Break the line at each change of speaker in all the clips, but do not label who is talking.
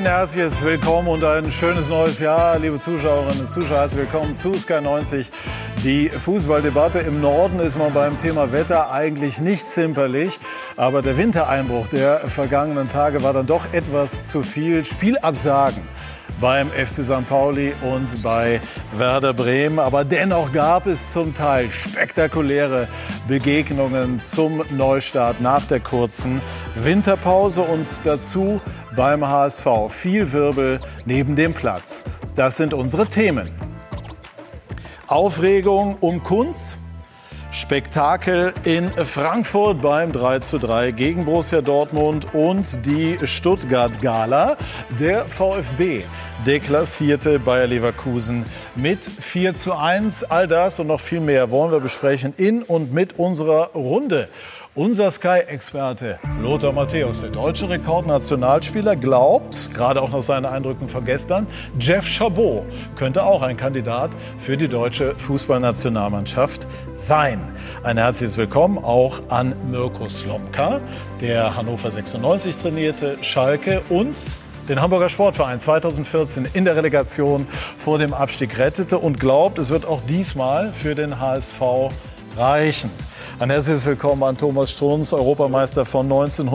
Ein herzliches Willkommen und ein schönes neues Jahr, liebe Zuschauerinnen und Zuschauer. Herzlich willkommen zu Sky 90. Die Fußballdebatte. Im Norden ist man beim Thema Wetter eigentlich nicht zimperlich. Aber der Wintereinbruch der vergangenen Tage war dann doch etwas zu viel. Spielabsagen beim FC St. Pauli und bei Werder Bremen. Aber dennoch gab es zum Teil spektakuläre Begegnungen zum Neustart nach der kurzen Winterpause und dazu beim HSV. Viel Wirbel neben dem Platz. Das sind unsere Themen. Aufregung um Kunz. Spektakel in Frankfurt beim 3:3 gegen Borussia Dortmund und die Stuttgart-Gala. Der VfB deklassierte Bayer Leverkusen mit 4:1. All das und noch viel mehr wollen wir besprechen in und mit unserer Runde. Unser Sky-Experte Lothar Matthäus, der deutsche Rekordnationalspieler, glaubt, gerade auch nach seinen Eindrücken von gestern, Jeff Chabot könnte auch ein Kandidat für die deutsche Fußballnationalmannschaft sein. Ein herzliches Willkommen auch an Mirko Slomka, der Hannover 96 trainierte, Schalke und den Hamburger Sportverein 2014 in der Relegation vor dem Abstieg rettete und glaubt, es wird auch diesmal für den HSV reichen. Ein herzliches Willkommen an Thomas Strunz, Europameister von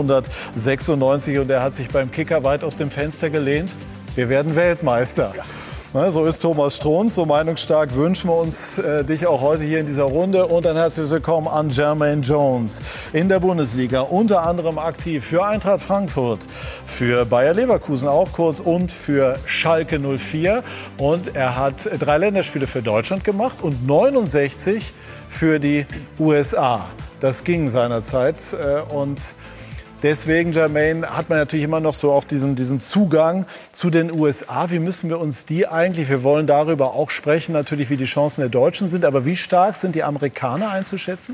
1996. Und er hat sich beim Kicker weit aus dem Fenster gelehnt. Wir werden Weltmeister. Ja. So ist Thomas Strunz, so meinungsstark wünschen wir uns dich auch heute hier in dieser Runde. Und ein herzliches Willkommen an Jermaine Jones, in der Bundesliga unter anderem aktiv für Eintracht Frankfurt, für Bayer Leverkusen auch kurz und für Schalke 04. Und er hat 3 Länderspiele für Deutschland gemacht und 69 für die USA. Das ging seinerzeit und deswegen, Jermaine, hat man natürlich immer noch so auch diesen Zugang zu den USA. Wie müssen wir uns die eigentlich, wir wollen darüber auch sprechen, natürlich wie die Chancen der Deutschen sind, aber wie stark sind die Amerikaner einzuschätzen?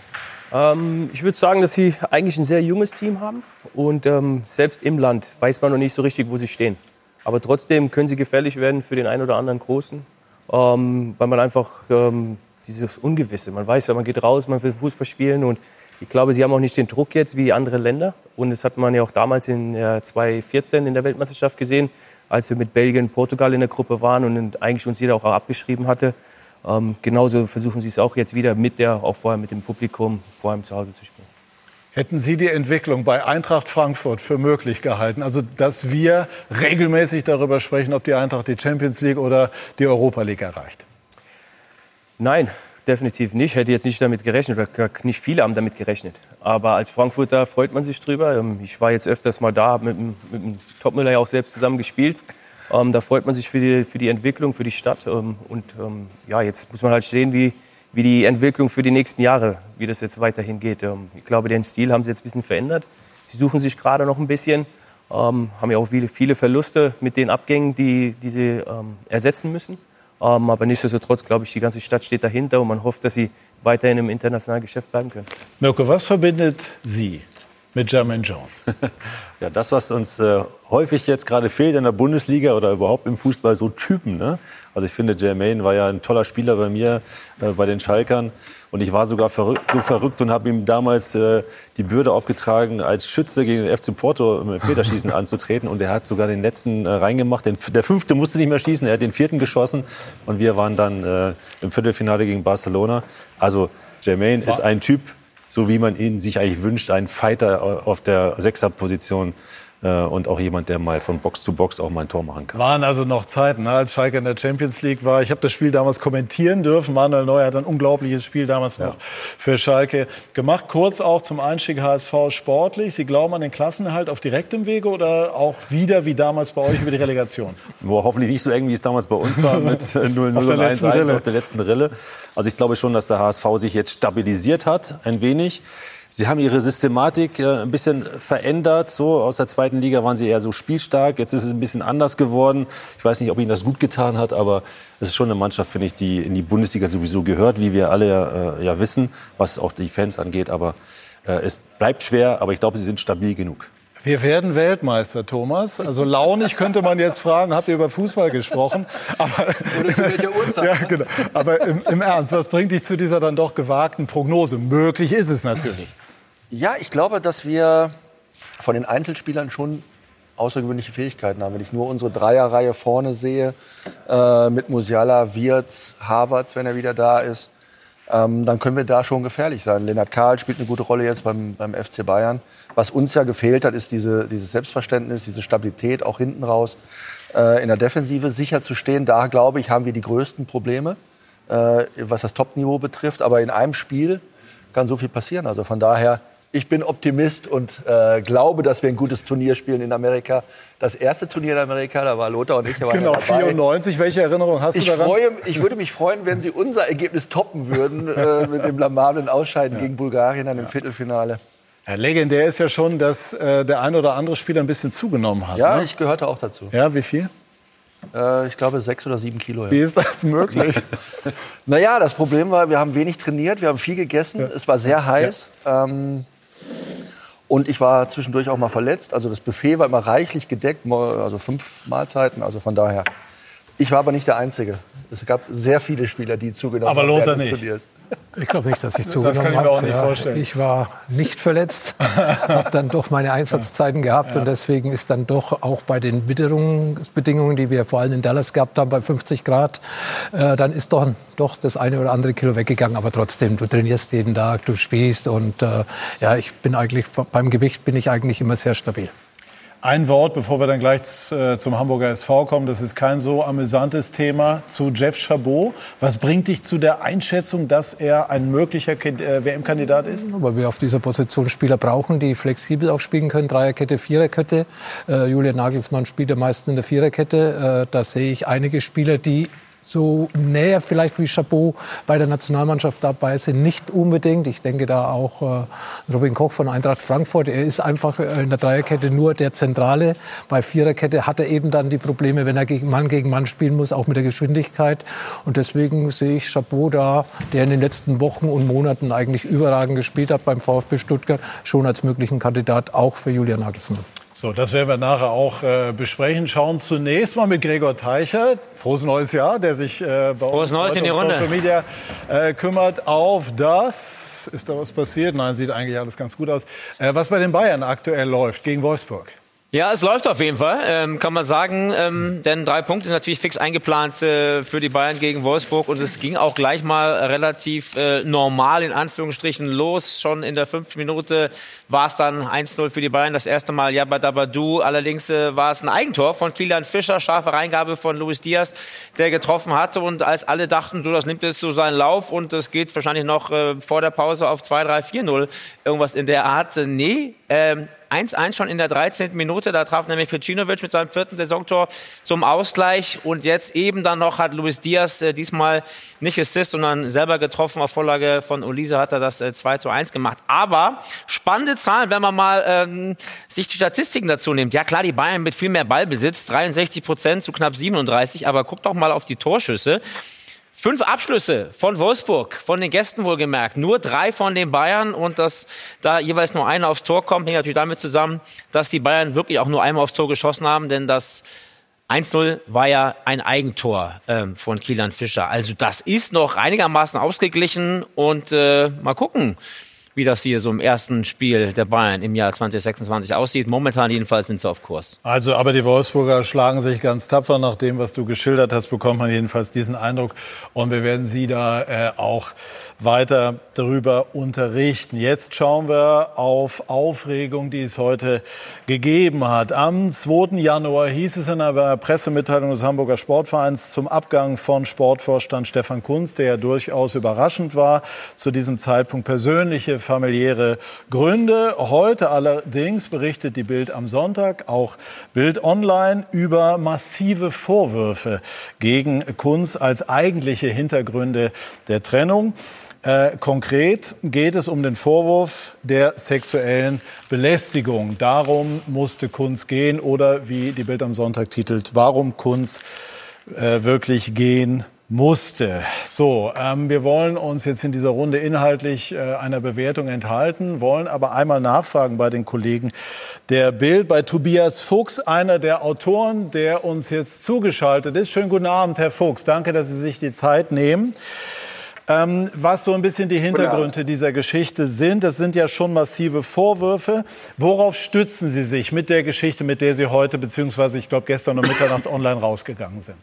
Ich würde sagen, dass sie eigentlich ein sehr junges Team haben und selbst im Land weiß man noch nicht so richtig, wo sie stehen. Aber trotzdem können sie gefährlich werden für den einen oder anderen Großen, weil man einfach dieses Ungewisse, man weiß ja, man geht raus, man will Fußball spielen und ich glaube, sie haben auch nicht den Druck jetzt wie andere Länder. Und das hat man ja auch damals in 2014 in der Weltmeisterschaft gesehen, als wir mit Belgien und Portugal in der Gruppe waren und eigentlich uns jeder auch abgeschrieben hatte. Genauso versuchen sie es auch jetzt wieder auch vorher mit dem Publikum vor allem zu Hause zu spielen.
Hätten Sie die Entwicklung bei Eintracht Frankfurt für möglich gehalten? Also, dass wir regelmäßig darüber sprechen, ob die Eintracht die Champions League oder die Europa League erreicht? Nein,
definitiv nicht. Ich hätte jetzt nicht damit gerechnet, oder nicht viele haben damit gerechnet. Aber als Frankfurter freut man sich drüber. Ich war jetzt öfters mal da, mit dem Topmüller ja auch selbst zusammen gespielt. Da freut man sich für die Entwicklung, für die Stadt. Jetzt muss man halt sehen, wie die Entwicklung für die nächsten Jahre, wie das jetzt weiterhin geht. Ich glaube, den Stil haben sie jetzt ein bisschen verändert. Sie suchen sich gerade noch ein bisschen, haben ja auch viele Verluste mit den Abgängen, die sie ersetzen müssen. Aber nichtsdestotrotz, glaube ich, die ganze Stadt steht dahinter und man hofft, dass sie weiterhin im internationalen Geschäft bleiben können.
Mirko, was verbindet Sie mit Jermaine Jones?
Ja, das, was uns häufig jetzt gerade fehlt in der Bundesliga oder überhaupt im Fußball, so Typen. Ne? Also ich finde, Jermaine war ja ein toller Spieler bei mir, bei den Schalkern. Und ich war sogar so verrückt und habe ihm damals die Bürde aufgetragen, als Schütze gegen den FC Porto im Elfmeterschießen anzutreten. Und er hat sogar den letzten reingemacht. Der 5. musste nicht mehr schießen, er hat den 4. geschossen. Und wir waren dann im Viertelfinale gegen Barcelona. Also Jermaine ist ein Typ, so wie man ihn sich eigentlich wünscht, ein Fighter auf der Sechserposition. Und auch jemand, der mal von Box zu Box auch mal ein Tor machen kann.
Waren also noch Zeiten, als Schalke in der Champions League war. Ich habe das Spiel damals kommentieren dürfen. Manuel Neuer hat ein unglaubliches Spiel damals noch für Schalke gemacht. Kurz auch zum Einstieg HSV sportlich. Sie glauben an den Klassenerhalt auf direktem Wege oder auch wieder wie damals bei euch über die Relegation?
Hoffentlich nicht so eng, wie es damals bei uns war mit 0-0 und 1-1 auf der letzten Rille. Also ich glaube schon, dass der HSV sich jetzt stabilisiert hat, ein wenig. Sie haben ihre Systematik ein bisschen verändert. So aus der 2. Liga waren sie eher so spielstark. Jetzt ist es ein bisschen anders geworden. Ich weiß nicht, ob ihnen das gut getan hat, aber es ist schon eine Mannschaft, finde ich, die in die Bundesliga sowieso gehört, wie wir alle wissen, was auch die Fans angeht. Aber es bleibt schwer, aber ich glaube, sie sind stabil genug.
Wir werden Weltmeister, Thomas. Also launig könnte man jetzt fragen, habt ihr über Fußball gesprochen? Aber,
oder zu welcher Uhrzeit?
Ja, genau. Aber im Ernst, was bringt dich zu dieser dann doch gewagten Prognose? Möglich ist es natürlich.
Ja, ich glaube, dass wir von den Einzelspielern schon außergewöhnliche Fähigkeiten haben. Wenn ich nur unsere Dreierreihe vorne sehe, mit Musiala, Wirtz, Havertz, wenn er wieder da ist, dann können wir da schon gefährlich sein. Lennart Kahl spielt eine gute Rolle jetzt beim FC Bayern. Was uns ja gefehlt hat, ist dieses Selbstverständnis, diese Stabilität, auch hinten raus in der Defensive sicher zu stehen. Da, glaube ich, haben wir die größten Probleme, was das Top-Niveau betrifft. Aber in einem Spiel kann so viel passieren. Also von daher, ich bin Optimist und glaube, dass wir ein gutes Turnier spielen in Amerika. Das erste Turnier in Amerika, da war Lothar und ich dabei.
Genau, 94. Welche Erinnerung hast du daran?
Ich würde mich freuen, wenn Sie unser Ergebnis toppen würden mit dem blamablen Ausscheiden gegen Bulgarien dann im Viertelfinale.
Ja, legendär ist ja schon, dass der ein oder andere Spieler ein bisschen zugenommen hat.
Ja,
ne?
ich gehörte auch dazu.
Ja, wie viel?
Ich glaube 6 oder 7 Kilo. Ja.
Wie ist das möglich?
Naja, das Problem war, wir haben wenig trainiert, wir haben viel gegessen. Ja. Es war sehr heiß. Ja. Und ich war zwischendurch auch mal verletzt. Also das Buffet war immer reichlich gedeckt, also 5 Mahlzeiten. Also von daher. Ich war aber nicht der Einzige. Es gab sehr viele Spieler, die zugenommen haben.
Aber Lothar nicht.
Ich glaube nicht, dass ich zugenommen habe.
Das kann ich mir auch nicht vorstellen.
Ich war nicht verletzt, habe dann doch meine Einsatzzeiten gehabt. Und deswegen ist dann doch auch bei den Witterungsbedingungen, die wir vor allem in Dallas gehabt haben, bei 50 Grad, dann ist doch das eine oder andere Kilo weggegangen. Aber trotzdem, du trainierst jeden Tag, du spielst. Und ich bin eigentlich, beim Gewicht bin ich eigentlich immer sehr stabil.
Ein Wort, bevor wir dann gleich zum Hamburger SV kommen. Das ist kein so amüsantes Thema, zu Jeff Chabot. Was bringt dich zu der Einschätzung, dass er ein möglicher WM-Kandidat ist?
Weil wir auf dieser Position Spieler brauchen, die flexibel auch spielen können. Dreierkette, Viererkette. Julian Nagelsmann spielt ja meistens in der Viererkette. Da sehe ich einige Spieler, die so näher vielleicht wie Chabot bei der Nationalmannschaft dabei sind, nicht unbedingt. Ich denke da auch Robin Koch von Eintracht Frankfurt. Er ist einfach in der Dreierkette nur der Zentrale. Bei Viererkette hat er eben dann die Probleme, wenn er gegen Mann spielen muss, auch mit der Geschwindigkeit. Und deswegen sehe ich Chabot da, der in den letzten Wochen und Monaten eigentlich überragend gespielt hat beim VfB Stuttgart, schon als möglichen Kandidat auch für Julian Nagelsmann.
So, das werden wir nachher auch besprechen. Schauen zunächst mal mit Gregor Teicher, frohes neues Jahr, der sich bei uns heute um Social Media kümmert, auf das. Ist da was passiert? Nein, sieht eigentlich alles ganz gut aus. Was bei den Bayern aktuell läuft gegen Wolfsburg.
Ja, es läuft auf jeden Fall, kann man sagen, denn 3 Punkte sind natürlich fix eingeplant für die Bayern gegen Wolfsburg und es ging auch gleich mal relativ normal in Anführungsstrichen los. Schon in der 5. Minute war es dann 1-0 für die Bayern, das erste Mal Jabadabadu, allerdings war es ein Eigentor von Kylian Fischer, scharfe Reingabe von Luis Diaz, der getroffen hatte und als alle dachten, so das nimmt jetzt so seinen Lauf und es geht wahrscheinlich noch vor der Pause auf 2-3-4-0, irgendwas in der Art, nee, 1-1 schon in der 13. Minute, da traf nämlich Ficinovic mit seinem 4. Saisontor zum Ausgleich und jetzt eben dann noch hat Luis Diaz diesmal nicht Assist, sondern selber getroffen, auf Vorlage von Olise hat er das 2-1 gemacht. Aber spannende Zahlen, wenn man mal sich die Statistiken dazu nimmt. Ja klar, die Bayern mit viel mehr Ballbesitz, 63% zu knapp 37, aber guckt doch mal auf die Torschüsse. 5 Abschlüsse von Wolfsburg, von den Gästen wohlgemerkt. Nur 3 von den Bayern und dass da jeweils nur einer aufs Tor kommt, hängt natürlich damit zusammen, dass die Bayern wirklich auch nur einmal aufs Tor geschossen haben, denn das 1-0 war ja ein Eigentor von Kylian Fischer. Also das ist noch einigermaßen ausgeglichen und mal gucken, wie das hier so im ersten Spiel der Bayern im Jahr 2026 aussieht. Momentan jedenfalls sind sie auf Kurs.
Also, aber die Wolfsburger schlagen sich ganz tapfer. Nach dem, was du geschildert hast, bekommt man jedenfalls diesen Eindruck. Und wir werden Sie da auch weiter darüber unterrichten. Jetzt schauen wir auf Aufregung, die es heute gegeben hat. Am 2. Januar hieß es in einer Pressemitteilung des Hamburger Sportvereins zum Abgang von Sportvorstand Stefan Kuntz, der ja durchaus überraschend war, zu diesem Zeitpunkt persönliche familiäre Gründe. Heute allerdings berichtet die Bild am Sonntag, auch Bild Online, über massive Vorwürfe gegen Kuntz als eigentliche Hintergründe der Trennung. Konkret geht es um den Vorwurf der sexuellen Belästigung. Darum musste Kuntz gehen oder wie die Bild am Sonntag titelt, warum Kuntz wirklich gehen musste. So, wir wollen uns jetzt in dieser Runde inhaltlich einer Bewertung enthalten, wollen aber einmal nachfragen bei den Kollegen der Bild, bei Tobias Fuchs, einer der Autoren, der uns jetzt zugeschaltet ist. Schönen guten Abend, Herr Fuchs. Danke, dass Sie sich die Zeit nehmen. was so ein bisschen die Hintergründe dieser Geschichte sind. Das sind ja schon massive Vorwürfe. Worauf stützen Sie sich mit der Geschichte, mit der Sie heute, beziehungsweise ich glaube gestern um Mitternacht online rausgegangen sind?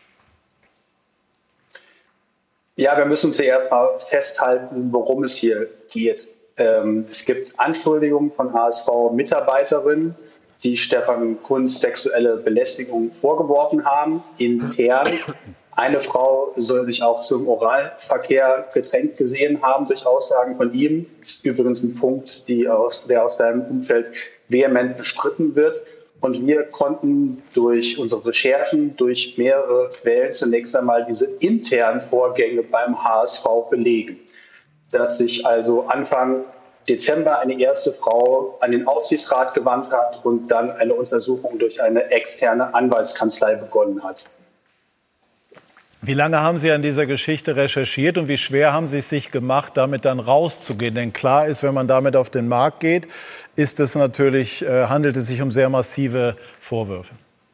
Ja, wir müssen zuerst mal festhalten, worum es hier geht. Es gibt Anschuldigungen von HSV-Mitarbeiterinnen, die Stefan Kuntz sexuelle Belästigung vorgeworfen haben, intern. Eine Frau soll sich auch zum Oralverkehr gedrängt gesehen haben durch Aussagen von ihm. Das ist übrigens ein Punkt, der aus seinem Umfeld vehement bestritten wird. Und wir konnten durch unsere Recherchen, durch mehrere Quellen zunächst einmal diese internen Vorgänge beim HSV belegen. Dass sich also Anfang Dezember eine erste Frau an den Aufsichtsrat gewandt hat und dann eine Untersuchung durch eine externe Anwaltskanzlei begonnen hat.
Wie lange haben Sie an dieser Geschichte recherchiert und wie schwer haben Sie es sich gemacht, damit dann rauszugehen? Denn klar ist, wenn man damit auf den Markt geht, handelt es sich um sehr massive Vorwürfe.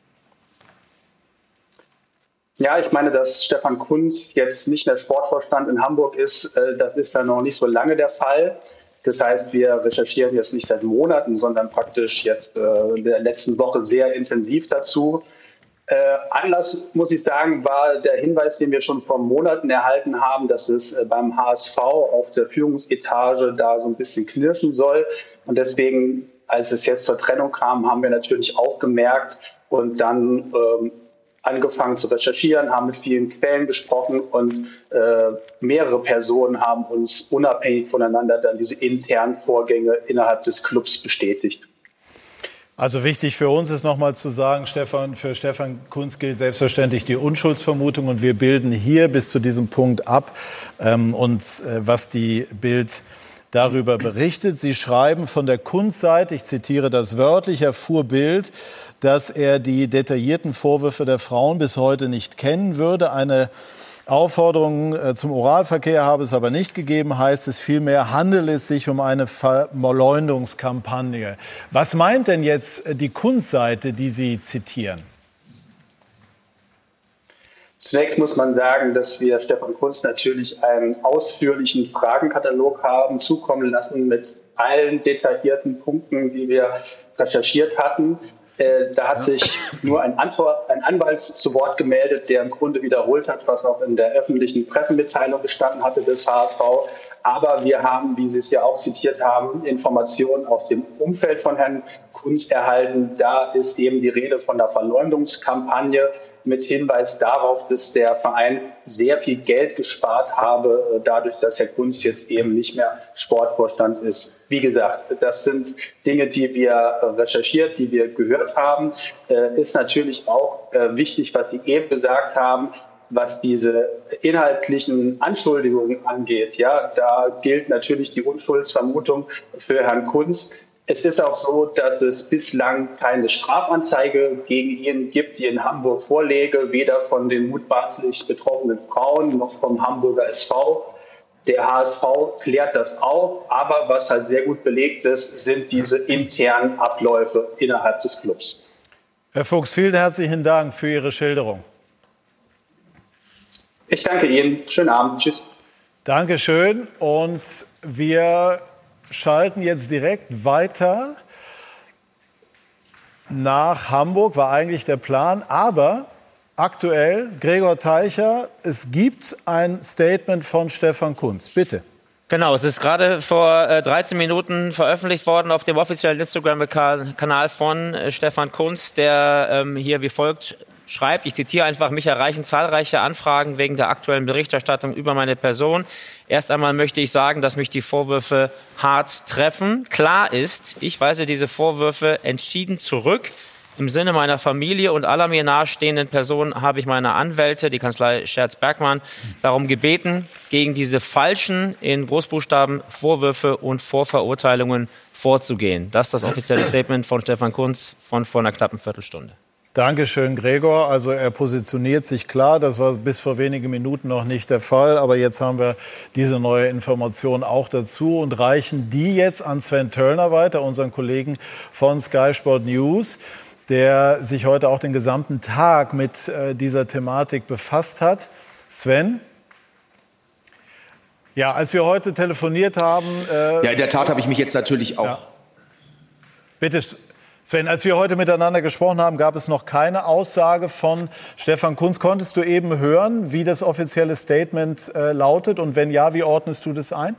Ja, ich meine, dass Stefan Kuntz jetzt nicht mehr Sportvorstand in Hamburg ist, das ist ja noch nicht so lange der Fall. Das heißt, wir recherchieren jetzt nicht seit Monaten, sondern praktisch jetzt in der letzten Woche sehr intensiv dazu. Anlass, muss ich sagen, war der Hinweis, den wir schon vor Monaten erhalten haben, dass es beim HSV auf der Führungsetage da so ein bisschen knirschen soll. Und deswegen, als es jetzt zur Trennung kam, haben wir natürlich auch gemerkt und dann angefangen zu recherchieren, haben mit vielen Quellen gesprochen und mehrere Personen haben uns unabhängig voneinander dann diese internen Vorgänge innerhalb des Clubs bestätigt.
Also wichtig für uns ist nochmal zu sagen, für Stefan Kuntz gilt selbstverständlich die Unschuldsvermutung und wir bilden hier bis zu diesem Punkt ab was die Bild darüber berichtet. Sie schreiben von der Kuntz-Seite, ich zitiere das wörtlich, erfuhr Bild, dass er die detaillierten Vorwürfe der Frauen bis heute nicht kennen würde. Eine Aufforderung zum Oralverkehr habe es aber nicht gegeben, heißt es. Vielmehr handelt es sich um eine Verleumdungskampagne. Was meint denn jetzt die Kuntz-Seite, die Sie zitieren?
Zunächst muss man sagen, dass wir Stefan Kuntz natürlich einen ausführlichen Fragenkatalog haben zukommen lassen mit allen detaillierten Punkten, die wir recherchiert hatten. Da hat sich nur ein Anwalt zu Wort gemeldet, der im Grunde wiederholt hat, was auch in der öffentlichen Pressemitteilung gestanden hatte des HSV. Aber wir haben, wie Sie es ja auch zitiert haben, Informationen aus dem Umfeld von Herrn Kuntz erhalten. Da ist eben die Rede von der Verleumdungskampagne mit Hinweis darauf, dass der Verein sehr viel Geld gespart habe, dadurch, dass Herr Kuntz jetzt eben nicht mehr Sportvorstand ist. Wie gesagt, das sind Dinge, die wir recherchiert, die wir gehört haben. Ist natürlich auch wichtig, was Sie eben gesagt haben, was diese inhaltlichen Anschuldigungen angeht. Ja, da gilt natürlich die Unschuldsvermutung für Herrn Kuntz. Es ist auch so, dass es bislang keine Strafanzeige gegen ihn gibt, die in Hamburg vorläge, weder von den mutmaßlich betroffenen Frauen noch vom Hamburger SV. Der HSV klärt das auf, aber was halt sehr gut belegt ist, sind diese internen Abläufe innerhalb des Clubs.
Herr Fuchs, vielen herzlichen Dank für Ihre Schilderung.
Ich danke Ihnen. Schönen Abend. Tschüss.
Dankeschön. Und wir schalten jetzt direkt weiter nach Hamburg, war eigentlich der Plan. Aber aktuell, Gregor Teicher, es gibt ein Statement von Stefan Kuntz. Bitte.
Genau, es ist gerade vor 13 Minuten veröffentlicht worden auf dem offiziellen Instagram-Kanal von Stefan Kuntz, der hier wie folgt schreibt, ich zitiere einfach, mich erreichen zahlreiche Anfragen wegen der aktuellen Berichterstattung über meine Person. Erst einmal möchte ich sagen, dass mich die Vorwürfe hart treffen. Klar ist, ich weise diese Vorwürfe entschieden zurück. Im Sinne meiner Familie und aller mir nahestehenden Personen habe ich meine Anwälte, die Kanzlei Scherz-Bergmann, darum gebeten, gegen diese falschen, in Großbuchstaben, Vorwürfe und Vorverurteilungen vorzugehen. Das ist das offizielle Statement von Stefan Kuntz von vor einer knappen Viertelstunde.
Dankeschön, Gregor. Also er positioniert sich klar. Das war bis vor wenigen Minuten noch nicht der Fall. Aber jetzt haben wir diese neue Information auch dazu und reichen die jetzt an Sven Töllner weiter, unseren Kollegen von Sky Sport News, der sich heute auch den gesamten Tag mit dieser Thematik befasst hat. Sven? Ja, als wir heute telefoniert haben...
ja, in der Tat habe ich mich jetzt natürlich auch...
Ja. Bitte, Sven, als wir heute miteinander gesprochen haben, gab es noch keine Aussage von Stefan Kuntz. Konntest du eben hören, wie das offizielle Statement lautet? Und wenn ja, wie ordnest du das ein?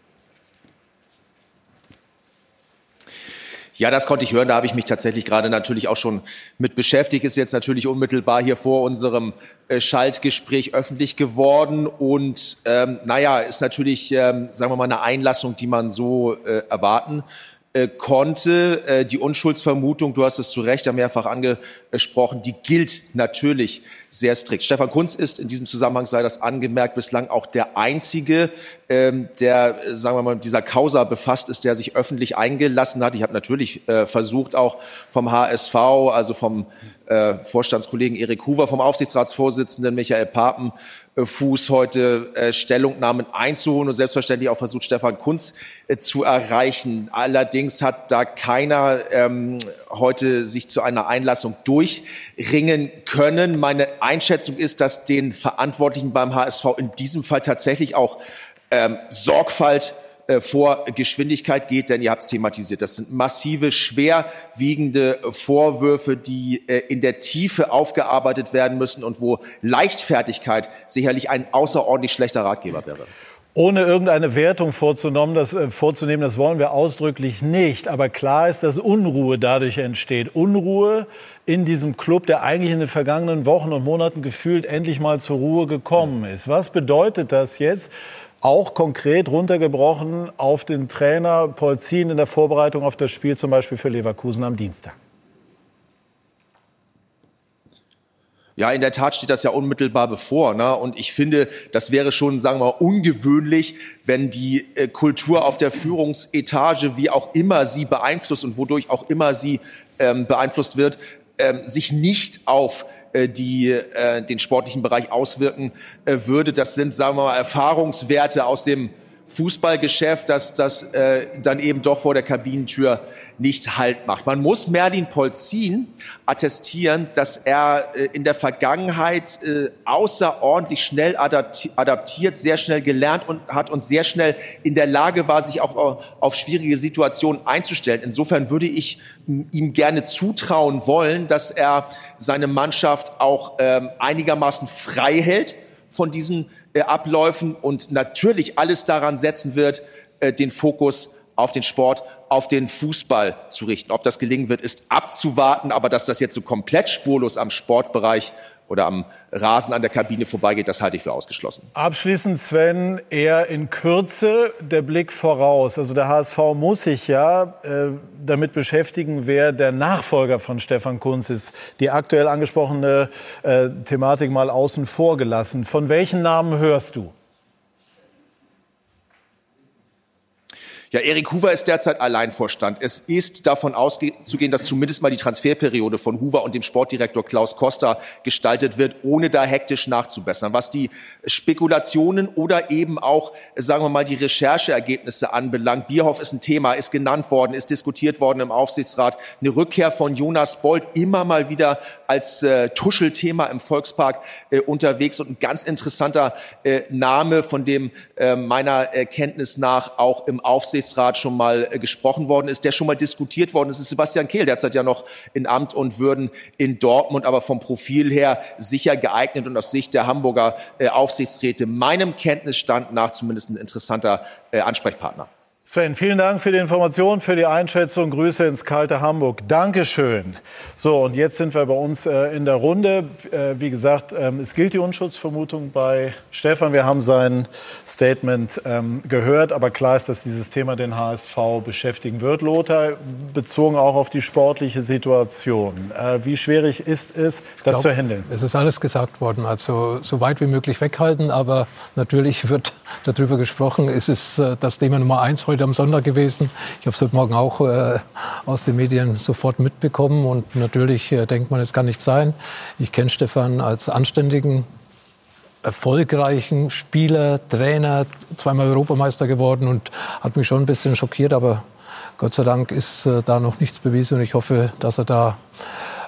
Ja, das konnte ich hören. Da habe ich mich tatsächlich gerade natürlich auch schon mit beschäftigt. Ist jetzt natürlich unmittelbar hier vor unserem Schaltgespräch öffentlich geworden. Und ist natürlich, sagen wir mal, eine Einlassung, die man so erwarten konnte. Die Unschuldsvermutung, du hast es zu Recht ja mehrfach angesprochen, die gilt natürlich sehr strikt. Stefan Kuntz ist in diesem Zusammenhang, sei das angemerkt, bislang auch der Einzige, der, sagen wir mal, dieser Causa befasst ist, der sich öffentlich eingelassen hat. Ich habe natürlich versucht, auch vom HSV, also vom Vorstandskollegen Erik Huber, vom Aufsichtsratsvorsitzenden Michael Papenfuß heute Stellungnahmen einzuholen und selbstverständlich auch versucht, Stefan Kuntz zu erreichen. Allerdings hat da keiner heute sich zu einer Einlassung durchringen können. Meine Einschätzung ist, dass den Verantwortlichen beim HSV in diesem Fall tatsächlich auch Sorgfalt vor Geschwindigkeit geht, denn ihr habt es thematisiert. Das sind massive, schwerwiegende Vorwürfe, die in der Tiefe aufgearbeitet werden müssen und wo Leichtfertigkeit sicherlich ein außerordentlich schlechter Ratgeber wäre.
Ohne irgendeine Wertung vorzunehmen, das wollen wir ausdrücklich nicht. Aber klar ist, dass Unruhe dadurch entsteht. Unruhe in diesem Club, der eigentlich in den vergangenen Wochen und Monaten gefühlt endlich mal zur Ruhe gekommen ist. Was bedeutet das jetzt? Auch konkret runtergebrochen auf den Trainer Polzin in der Vorbereitung auf das Spiel, zum Beispiel für Leverkusen am Dienstag.
Ja, in der Tat steht das ja unmittelbar bevor, ne? Und ich finde, das wäre schon, sagen wir mal, ungewöhnlich, wenn die Kultur auf der Führungsetage, wie auch immer sie beeinflusst und wodurch auch immer sie beeinflusst wird, sich nicht auf den sportlichen Bereich auswirken würde. Das sind, sagen wir mal, Erfahrungswerte aus dem Fußballgeschäft, dass das dann eben doch vor der Kabinentür nicht Halt macht. Man muss Merlin Polzin attestieren, dass er in der Vergangenheit außerordentlich schnell adaptiert, sehr schnell gelernt hat und sehr schnell in der Lage war, sich auch auf schwierige Situationen einzustellen. Insofern würde ich ihm gerne zutrauen wollen, dass er seine Mannschaft auch einigermaßen frei hält von diesen Abläufen und natürlich alles daran setzen wird, den Fokus auf den Sport, auf den Fußball zu richten. Ob das gelingen wird, ist abzuwarten, aber dass das jetzt so komplett spurlos am Sportbereich oder am Rasen an der Kabine vorbeigeht, das halte ich für ausgeschlossen.
Abschließend, Sven, eher in Kürze der Blick voraus. Also der HSV muss sich ja damit beschäftigen, wer der Nachfolger von Stefan Kuntz ist. Die aktuell angesprochene Thematik mal außen vor gelassen. Von welchen Namen hörst du?
Ja, Erik Huber ist derzeit Alleinvorstand. Es ist davon auszugehen, dass zumindest mal die Transferperiode von Huber und dem Sportdirektor Klaus Costa gestaltet wird, ohne da hektisch nachzubessern. Was die Spekulationen oder eben auch, sagen wir mal, die Rechercheergebnisse anbelangt. Bierhoff ist ein Thema, ist genannt worden, ist diskutiert worden im Aufsichtsrat. Eine Rückkehr von Jonas Bold immer mal wieder als Tuschelthema im Volkspark unterwegs und ein ganz interessanter Name, von dem meiner Kenntnis nach auch im Aufsichtsrat schon mal gesprochen worden ist, der schon mal diskutiert worden ist Sebastian Kehl, derzeit ja noch in Amt und Würden in Dortmund, aber vom Profil her sicher geeignet und aus Sicht der Hamburger Aufsichtsräte meinem Kenntnisstand nach zumindest ein interessanter Ansprechpartner.
Sven, vielen Dank für die Information, für die Einschätzung. Grüße ins kalte Hamburg. Dankeschön. So, und jetzt sind wir bei uns in der Runde. Wie gesagt, es gilt die Unschuldsvermutung bei Stefan. Wir haben sein Statement gehört. Aber klar ist, dass dieses Thema den HSV beschäftigen wird. Lothar, bezogen auch auf die sportliche Situation. Wie schwierig ist es, das zu handeln? Es ist alles gesagt worden. Also so weit wie möglich weghalten. Aber natürlich wird darüber gesprochen. Es ist das Thema Nummer 1 heute am Sonntag gewesen. Ich habe es heute Morgen auch aus den Medien sofort mitbekommen. Und natürlich denkt man, es kann nicht sein. Ich kenne Stefan als anständigen, erfolgreichen Spieler, Trainer, zweimal Europameister geworden und hat mich schon ein bisschen schockiert. Aber Gott sei Dank ist da noch nichts bewiesen. Und ich hoffe, dass er da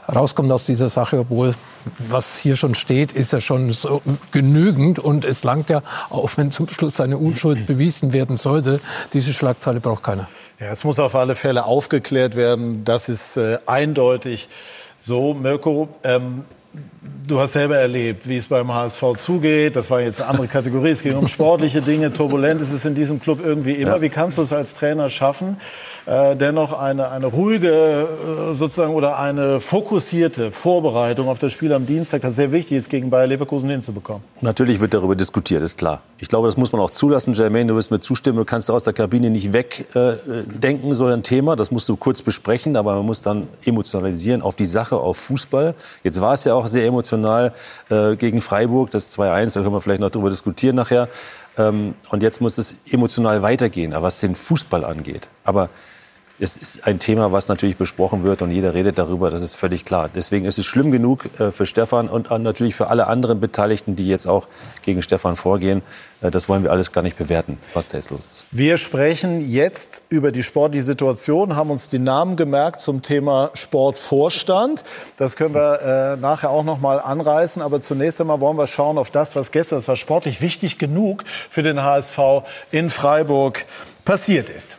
rauskommt aus dieser Sache, obwohl was hier schon steht, ist ja schon so genügend und es langt ja, auch wenn zum Schluss seine Unschuld bewiesen werden sollte, diese Schlagzeile braucht keiner.
Ja, es muss auf alle Fälle aufgeklärt werden, das ist eindeutig so. Mirko, du hast selber erlebt, wie es beim HSV zugeht. Das war jetzt eine andere Kategorie. Es ging um sportliche Dinge. Turbulent ist es in diesem Club irgendwie immer. Ja. Wie kannst du es als Trainer schaffen, dennoch eine ruhige sozusagen oder eine fokussierte Vorbereitung auf das Spiel am Dienstag, das sehr wichtig ist, gegen Bayer Leverkusen hinzubekommen?
Natürlich wird darüber diskutiert, ist klar. Ich glaube, das muss man auch zulassen. Jermaine, du wirst mir zustimmen, du kannst aus der Kabine nicht wegdenken, so ein Thema. Das musst du kurz besprechen, aber man muss dann emotionalisieren auf die Sache, auf Fußball. Jetzt war es ja auch sehr emotional gegen Freiburg, das 2-1, da können wir vielleicht noch darüber diskutieren nachher. Und jetzt muss es emotional weitergehen, was den Fußball angeht. Aber es ist ein Thema, was natürlich besprochen wird und jeder redet darüber, das ist völlig klar. Deswegen ist es schlimm genug für Stefan und natürlich für alle anderen Beteiligten, die jetzt auch gegen Stefan vorgehen. Das wollen wir alles gar nicht bewerten, was da jetzt los ist.
Wir sprechen jetzt über die sportliche Situation, haben uns die Namen gemerkt zum Thema Sportvorstand. Das können wir nachher auch noch mal anreißen. Aber zunächst einmal wollen wir schauen auf das, was gestern, das war sportlich wichtig genug für den HSV in Freiburg passiert ist.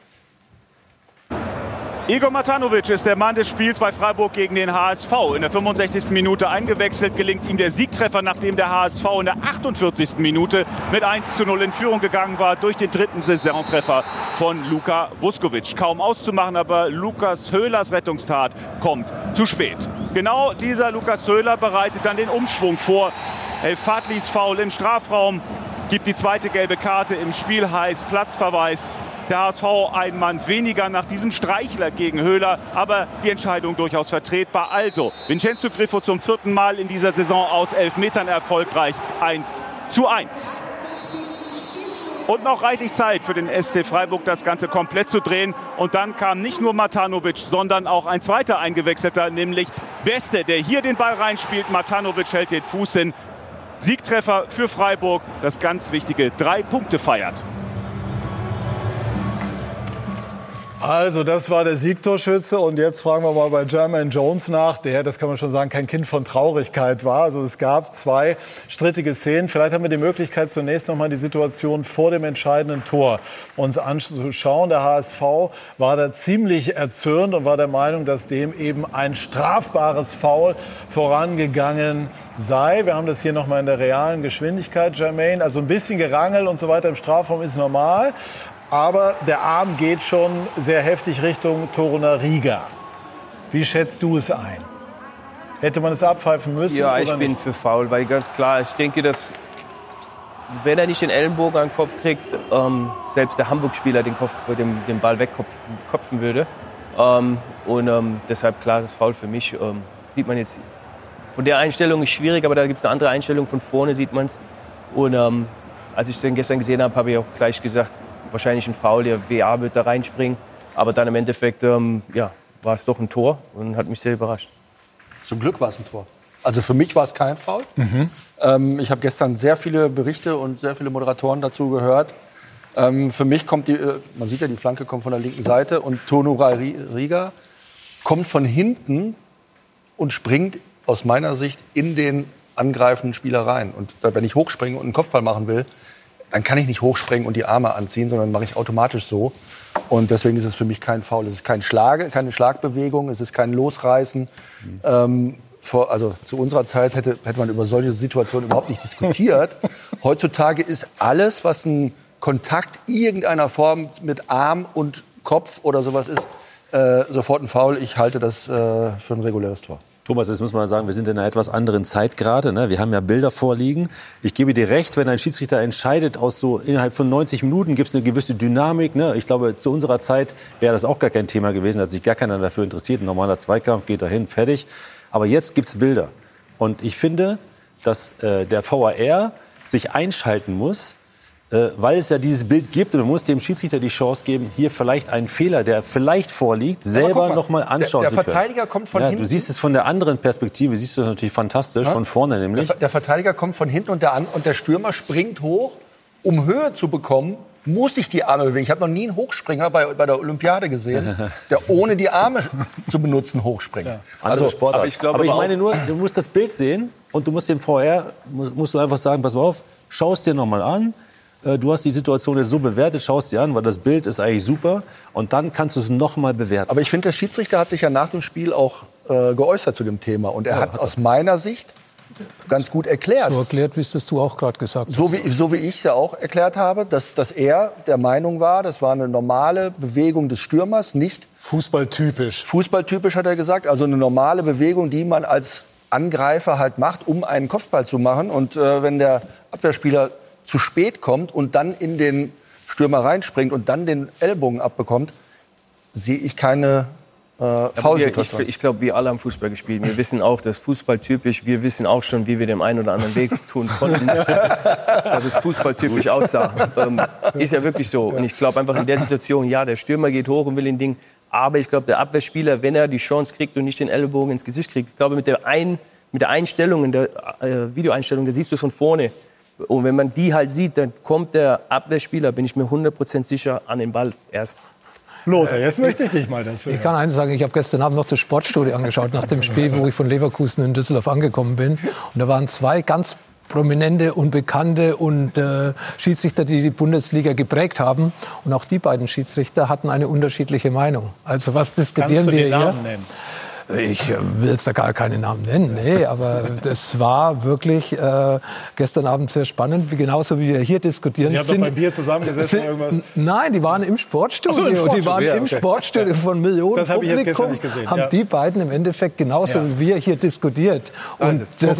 Igor Matanovic ist der Mann des Spiels bei Freiburg gegen den HSV. In der 65. Minute eingewechselt, gelingt ihm der Siegtreffer, nachdem der HSV in der 48. Minute mit 1:0 in Führung gegangen war durch den dritten Saisontreffer von Luka Vuskovic. Kaum auszumachen, aber Lukas Höhlers Rettungstat kommt zu spät. Genau dieser Lukas Höhler bereitet dann den Umschwung vor. El Fadlis Foul im Strafraum gibt die zweite gelbe Karte im Spiel, heißt Platzverweis. Der HSV ein Mann weniger nach diesem Streichler gegen Höhler, aber die Entscheidung durchaus vertretbar. Also, Vincenzo Griffo zum 4. Mal in dieser Saison aus 11 Metern erfolgreich, 1:1. Und noch reichlich Zeit für den SC Freiburg, das Ganze komplett zu drehen. Und dann kam nicht nur Matanovic, sondern auch ein zweiter Eingewechselter, nämlich Beste, der hier den Ball reinspielt. Matanovic hält den Fuß hin. Siegtreffer für Freiburg, das ganz wichtige 3 Punkte feiert.
Also das war der Siegtorschütze und jetzt fragen wir mal bei Jermaine Jones nach, der, das kann man schon sagen, kein Kind von Traurigkeit war. Also es gab 2 strittige Szenen. Vielleicht haben wir die Möglichkeit, zunächst noch mal die Situation vor dem entscheidenden Tor uns anzuschauen. Der HSV war da ziemlich erzürnt und war der Meinung, dass dem eben ein strafbares Foul vorangegangen sei. Wir haben das hier noch mal in der realen Geschwindigkeit, Jermaine. Also ein bisschen Gerangel und so weiter im Strafraum ist normal. Aber der Arm geht schon sehr heftig Richtung Torunariga. Wie schätzt du es ein? Hätte man es abpfeifen müssen?
Ja,
oder
ich bin
nicht?
für faul, weil ganz klar, ich denke, dass wenn er nicht den Ellenbogen an den Kopf kriegt, selbst der Hamburg-Spieler den Ball wegkopfen würde. Deshalb klar, das Foul für mich. Sieht man jetzt, von der Einstellung ist schwierig, aber da gibt es eine andere Einstellung, von vorne sieht man es. Und als ich es dann gestern gesehen habe, habe ich auch gleich gesagt, wahrscheinlich ein Foul, der WA wird da reinspringen. Aber dann im Endeffekt war es doch ein Tor und hat mich sehr überrascht.
Zum Glück war es ein Tor. Also für mich war es kein Foul. Ich habe gestern sehr viele Berichte und sehr viele Moderatoren dazu gehört. Für mich kommt man sieht ja, die Flanke kommt von der linken Seite und Torunariga kommt von hinten und springt aus meiner Sicht in den angreifenden Spieler rein. Und wenn ich hochspringe und einen Kopfball machen will, dann kann ich nicht hochspringen und die Arme anziehen, sondern mache ich automatisch so. Und deswegen ist es für mich kein Foul. Es ist keine Schlagbewegung, es ist kein Losreißen. Also zu unserer Zeit hätte man über solche Situationen überhaupt nicht diskutiert. Heutzutage ist alles, was ein Kontakt irgendeiner Form mit Arm und Kopf oder sowas ist, sofort ein Foul. Ich halte das für ein reguläres Tor.
Thomas, jetzt muss man sagen, wir sind in einer etwas anderen Zeit gerade. Ne? Wir haben ja Bilder vorliegen. Ich gebe dir recht, wenn ein Schiedsrichter entscheidet, innerhalb von 90 Minuten gibt es eine gewisse Dynamik. Ne? Ich glaube, zu unserer Zeit wäre das auch gar kein Thema gewesen, hat sich gar keiner dafür interessiert. Ein normaler Zweikampf geht dahin, fertig. Aber jetzt gibt es Bilder. Und ich finde, dass der VAR sich einschalten muss, weil es ja dieses Bild gibt und man muss dem Schiedsrichter die Chance geben, hier vielleicht einen Fehler, der vielleicht vorliegt, selber noch mal anschauen zu können. Der Verteidiger kommt von hinten. Du siehst es von der anderen Perspektive, siehst du das natürlich fantastisch, von vorne nämlich.
Der Verteidiger kommt von hinten und der Stürmer springt hoch um Höhe zu bekommen, muss ich die Arme bewegen. Ich habe noch nie einen Hochspringer bei der Olympiade gesehen, der ohne die Arme zu benutzen hochspringt. Ja.
Also Sportart. Aber ich meine nur, du musst das Bild sehen und du musst dem VR musst du einfach sagen, pass mal auf, schau es dir noch mal an. Du hast die Situation jetzt so bewertet, schaust dir an, weil das Bild ist eigentlich super. Und dann kannst du es noch mal bewerten.
Aber ich finde, der Schiedsrichter hat sich ja nach dem Spiel auch geäußert zu dem Thema. Und er hat aus meiner Sicht ganz gut erklärt.
So erklärt, wie es du auch gerade gesagt hast.
So wie ich es ja auch erklärt habe, dass er der Meinung war, das war eine normale Bewegung des Stürmers, nicht
fußballtypisch.
Fußballtypisch hat er gesagt, also eine normale Bewegung, die man als Angreifer halt macht, um einen Kopfball zu machen. Und wenn der Abwehrspieler zu spät kommt und dann in den Stürmer reinspringt und dann den Ellbogen abbekommt, sehe ich keine Foulsituation.
Ich glaube, wir alle haben Fußball gespielt. Wir wissen auch, dass fußballtypisch, wir wissen auch schon, wie wir dem einen oder anderen Weg tun konnten, dass es fußballtypisch aussah. Ist ja wirklich so. Und ich glaube einfach in der Situation, ja, der Stürmer geht hoch und will den Ding. Aber ich glaube, der Abwehrspieler, wenn er die Chance kriegt und nicht den Ellbogen ins Gesicht kriegt, ich glaube, mit der Einstellung, in der Videoeinstellung, da siehst du es von vorne. Und wenn man die halt sieht, dann kommt der Abwehrspieler, bin ich mir 100% sicher, an den Ball erst.
Lothar, jetzt möchte ich dich mal dazu.
Ich kann eines sagen, ich habe gestern Abend noch das Sportstudio angeschaut, nach dem Spiel, wo ich von Leverkusen in Düsseldorf angekommen bin. Und da waren zwei ganz prominente und bekannte und Schiedsrichter, die die Bundesliga geprägt haben. Und auch die beiden Schiedsrichter hatten eine unterschiedliche Meinung. Also was diskutieren wir hier?
Namen nennen?
Ich will jetzt da gar keine Namen nennen, nee, aber das war wirklich gestern Abend sehr spannend, genauso wie wir hier diskutieren.
Sie haben doch beim Bier zusammengesessen oder irgendwas?
Nein, die waren im Sportstudio.
Ach so, im Sportstudio.
Die waren im Sportstudio von Millionen
das habe ich jetzt gestern
Publikum,
nicht gesehen.
haben die beiden im Endeffekt genauso wie wir hier diskutiert. Und
das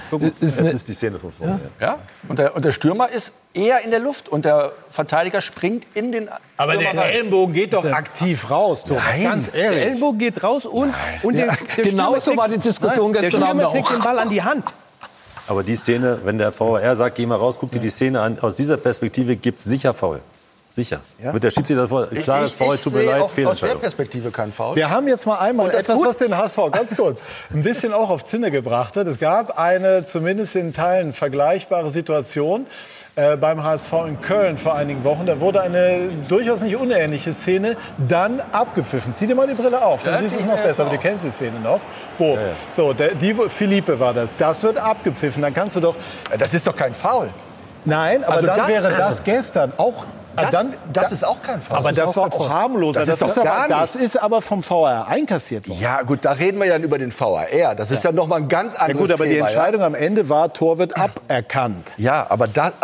ist die Szene von vorne.
Ja? Und der Stürmer ist eher in der Luft und der Verteidiger springt in den
Aber der Ellenbogen geht doch aktiv raus, Thomas, ganz ehrlich.
Der Ellenbogen geht raus und der
genauso war die Diskussion gestern Abend auch.
Der Stürmer kriegt den Ball an die Hand.
Aber die Szene, wenn der VR sagt, geh mal raus, guck dir die Szene an, aus dieser Perspektive gibt es sicher Foul. Sicher. Ja? Wird der Schiedsrichter vor, klares Foul, tut mir leid, Fehlentscheidung.
Aus der Perspektive kein Foul.
Wir haben jetzt mal einmal etwas, was den HSV, ganz kurz, ein bisschen auch auf Zinne gebracht hat. Es gab eine, zumindest in Teilen, vergleichbare Situation beim HSV in Köln vor einigen Wochen. Da wurde eine durchaus nicht unähnliche Szene dann abgepfiffen. Zieh dir mal die Brille auf, dann siehst du es noch besser. Aber du kennst die Szene noch. Bob. Ja. So, Philippe war das. Das wird abgepfiffen. Dann kannst du doch...
Das ist doch kein Foul.
Nein, aber also dann wäre das gestern auch...
Das ist auch kein Foul.
Aber das war auch harmlos. Das ist aber vom VAR einkassiert worden.
Ja gut, da reden wir ja über den VAR. Das ist ja noch mal ein ganz anderes Thema.
Ja gut, aber die Entscheidung am Ende war, Tor wird aberkannt.
Ja, aber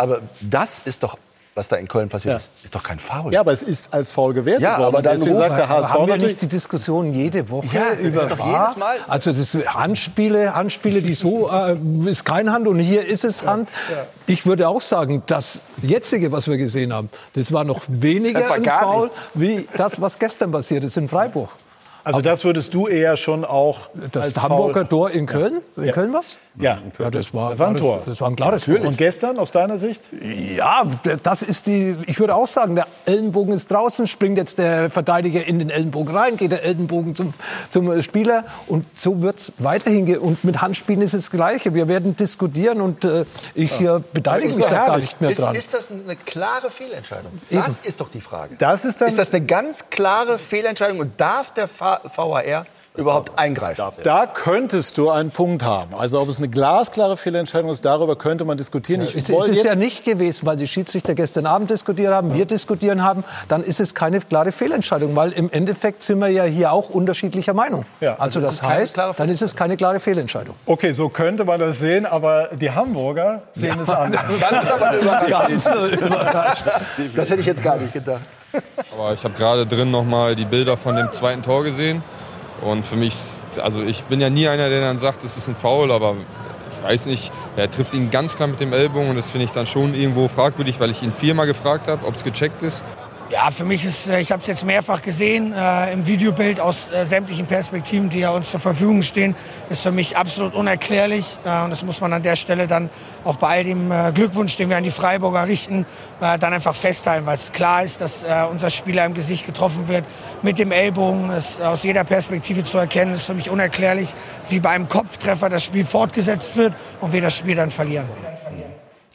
das ist doch, was da in Köln passiert ist doch kein Foul.
Ja, aber es ist als Foul gewertet worden.
Aber dann
sagt der HSV
haben wir nicht die Diskussion jede Woche über
doch jedes Mal.
Also das sind Handspiele, die so ist kein Hand und hier ist es Hand. Ja. Ich würde auch sagen, das jetzige, was wir gesehen haben, das war noch weniger ein Foul wie das, was gestern passiert ist in Freiburg.
Also das würdest du eher schon auch
das Hamburger Tor in Köln? In Köln was?
Ja,
das war
ein Tor.
Das war ein klares Tor.
Und gestern aus deiner Sicht?
Ja, das ist ich würde auch sagen, der Ellenbogen ist draußen, springt jetzt der Verteidiger in den Ellenbogen rein, geht der Ellenbogen zum Spieler und so wird es weiterhin gehen. Und mit Handspielen ist es das Gleiche. Wir werden diskutieren und ich beteilige mich da gar nicht mehr dran.
Ist das eine klare Fehlentscheidung? Das ist doch die Frage.
Ist
das eine ganz klare Fehlentscheidung und darf der VAR überhaupt eingreifen?
Da könntest du einen Punkt haben. Also ob es eine glasklare Fehlentscheidung ist, darüber könnte man diskutieren.
Es ist ja nicht gewesen, weil die Schiedsrichter gestern Abend diskutiert haben, wir diskutieren haben, dann ist es keine klare Fehlentscheidung, weil im Endeffekt sind wir ja hier auch unterschiedlicher Meinung. Ja, also das heißt, dann ist es keine klare Fehlentscheidung.
Okay, so könnte man das sehen, aber die Hamburger sehen es anders.
Das ist aber überrascht. Das hätte ich jetzt gar nicht gedacht.
Aber ich habe gerade drin noch mal die Bilder von dem zweiten Tor gesehen. Und für mich, also ich bin ja nie einer, der dann sagt, das ist ein Foul, aber ich weiß nicht, er trifft ihn ganz klar mit dem Ellbogen und das finde ich dann schon irgendwo fragwürdig, weil ich ihn 4-mal gefragt habe, ob es gecheckt ist.
Ja, für mich ist, ich habe es jetzt mehrfach gesehen, im Videobild aus sämtlichen Perspektiven, die ja uns zur Verfügung stehen, ist für mich absolut unerklärlich. Und das muss man an der Stelle dann auch bei all dem Glückwunsch, den wir an die Freiburger richten, dann einfach festhalten, weil es klar ist, dass unser Spieler im Gesicht getroffen wird mit dem Ellbogen. Ist aus jeder Perspektive zu erkennen, ist für mich unerklärlich, wie bei einem Kopftreffer das Spiel fortgesetzt wird und wir das Spiel dann verlieren.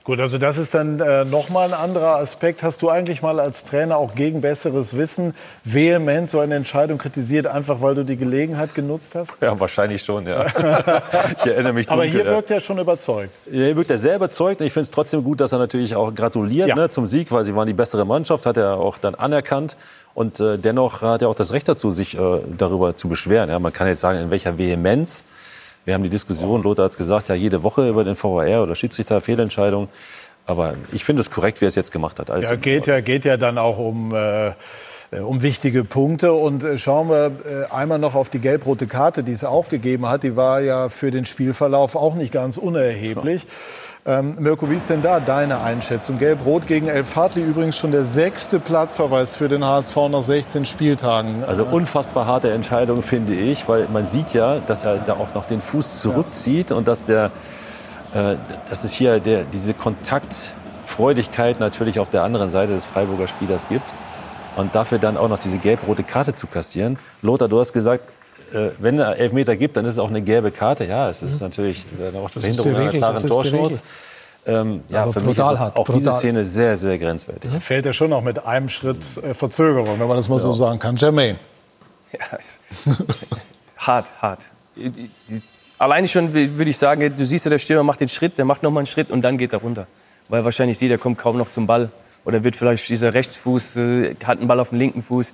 Gut, also das ist dann nochmal ein anderer Aspekt. Hast du eigentlich mal als Trainer auch gegen besseres Wissen vehement so eine Entscheidung kritisiert, einfach weil du die Gelegenheit genutzt hast?
Ja, wahrscheinlich schon, ja. Ich erinnere mich
Aber
dunkel,
hier wirkt er schon überzeugt.
Ja, hier wirkt er sehr überzeugt. Und ich finde es trotzdem gut, dass er natürlich auch gratuliert zum Sieg, weil sie waren die bessere Mannschaft, hat er auch dann anerkannt. Und dennoch hat er auch das Recht dazu, sich darüber zu beschweren. Ja, man kann jetzt sagen, in welcher Vehemenz. Wir haben die Diskussion, Lothar hat es gesagt, ja jede Woche über den VAR oder Schiedsrichter Fehlentscheidung. Aber ich finde es korrekt, wie er es jetzt gemacht hat.
Ja, geht ja dann auch um wichtige Punkte. Und schauen wir einmal noch auf die gelb-rote Karte, die es auch gegeben hat. Die war ja für den Spielverlauf auch nicht ganz unerheblich. Mirko, wie ist denn da deine Einschätzung? Gelb-Rot gegen El Fadli, übrigens schon der 6. Platzverweis für den HSV nach 16 Spieltagen.
Also unfassbar harte Entscheidung, finde ich, weil man sieht ja, dass er da auch noch den Fuß zurückzieht und dass es hier diese Kontaktfreudigkeit natürlich auf der anderen Seite des Freiburger Spielers gibt und dafür dann auch noch diese gelb-rote Karte zu kassieren. Lothar, du hast gesagt, wenn es Elfmeter gibt, dann ist es auch eine gelbe Karte. Ja, es ist natürlich auch Verhinderung einer klaren Torchance. Für mich ist auch diese Szene sehr, sehr grenzwertig.
Fällt er schon noch mit einem Schritt Verzögerung, wenn man das mal so sagen kann. Jermaine.
Ja, hart. Alleine schon würde ich sagen, du siehst ja, der Stürmer macht den Schritt, der macht noch mal einen Schritt und dann geht er runter. Weil wahrscheinlich sieht, er kommt kaum noch zum Ball. Oder wird vielleicht dieser Rechtsfuß, hat einen Ball auf dem linken Fuß.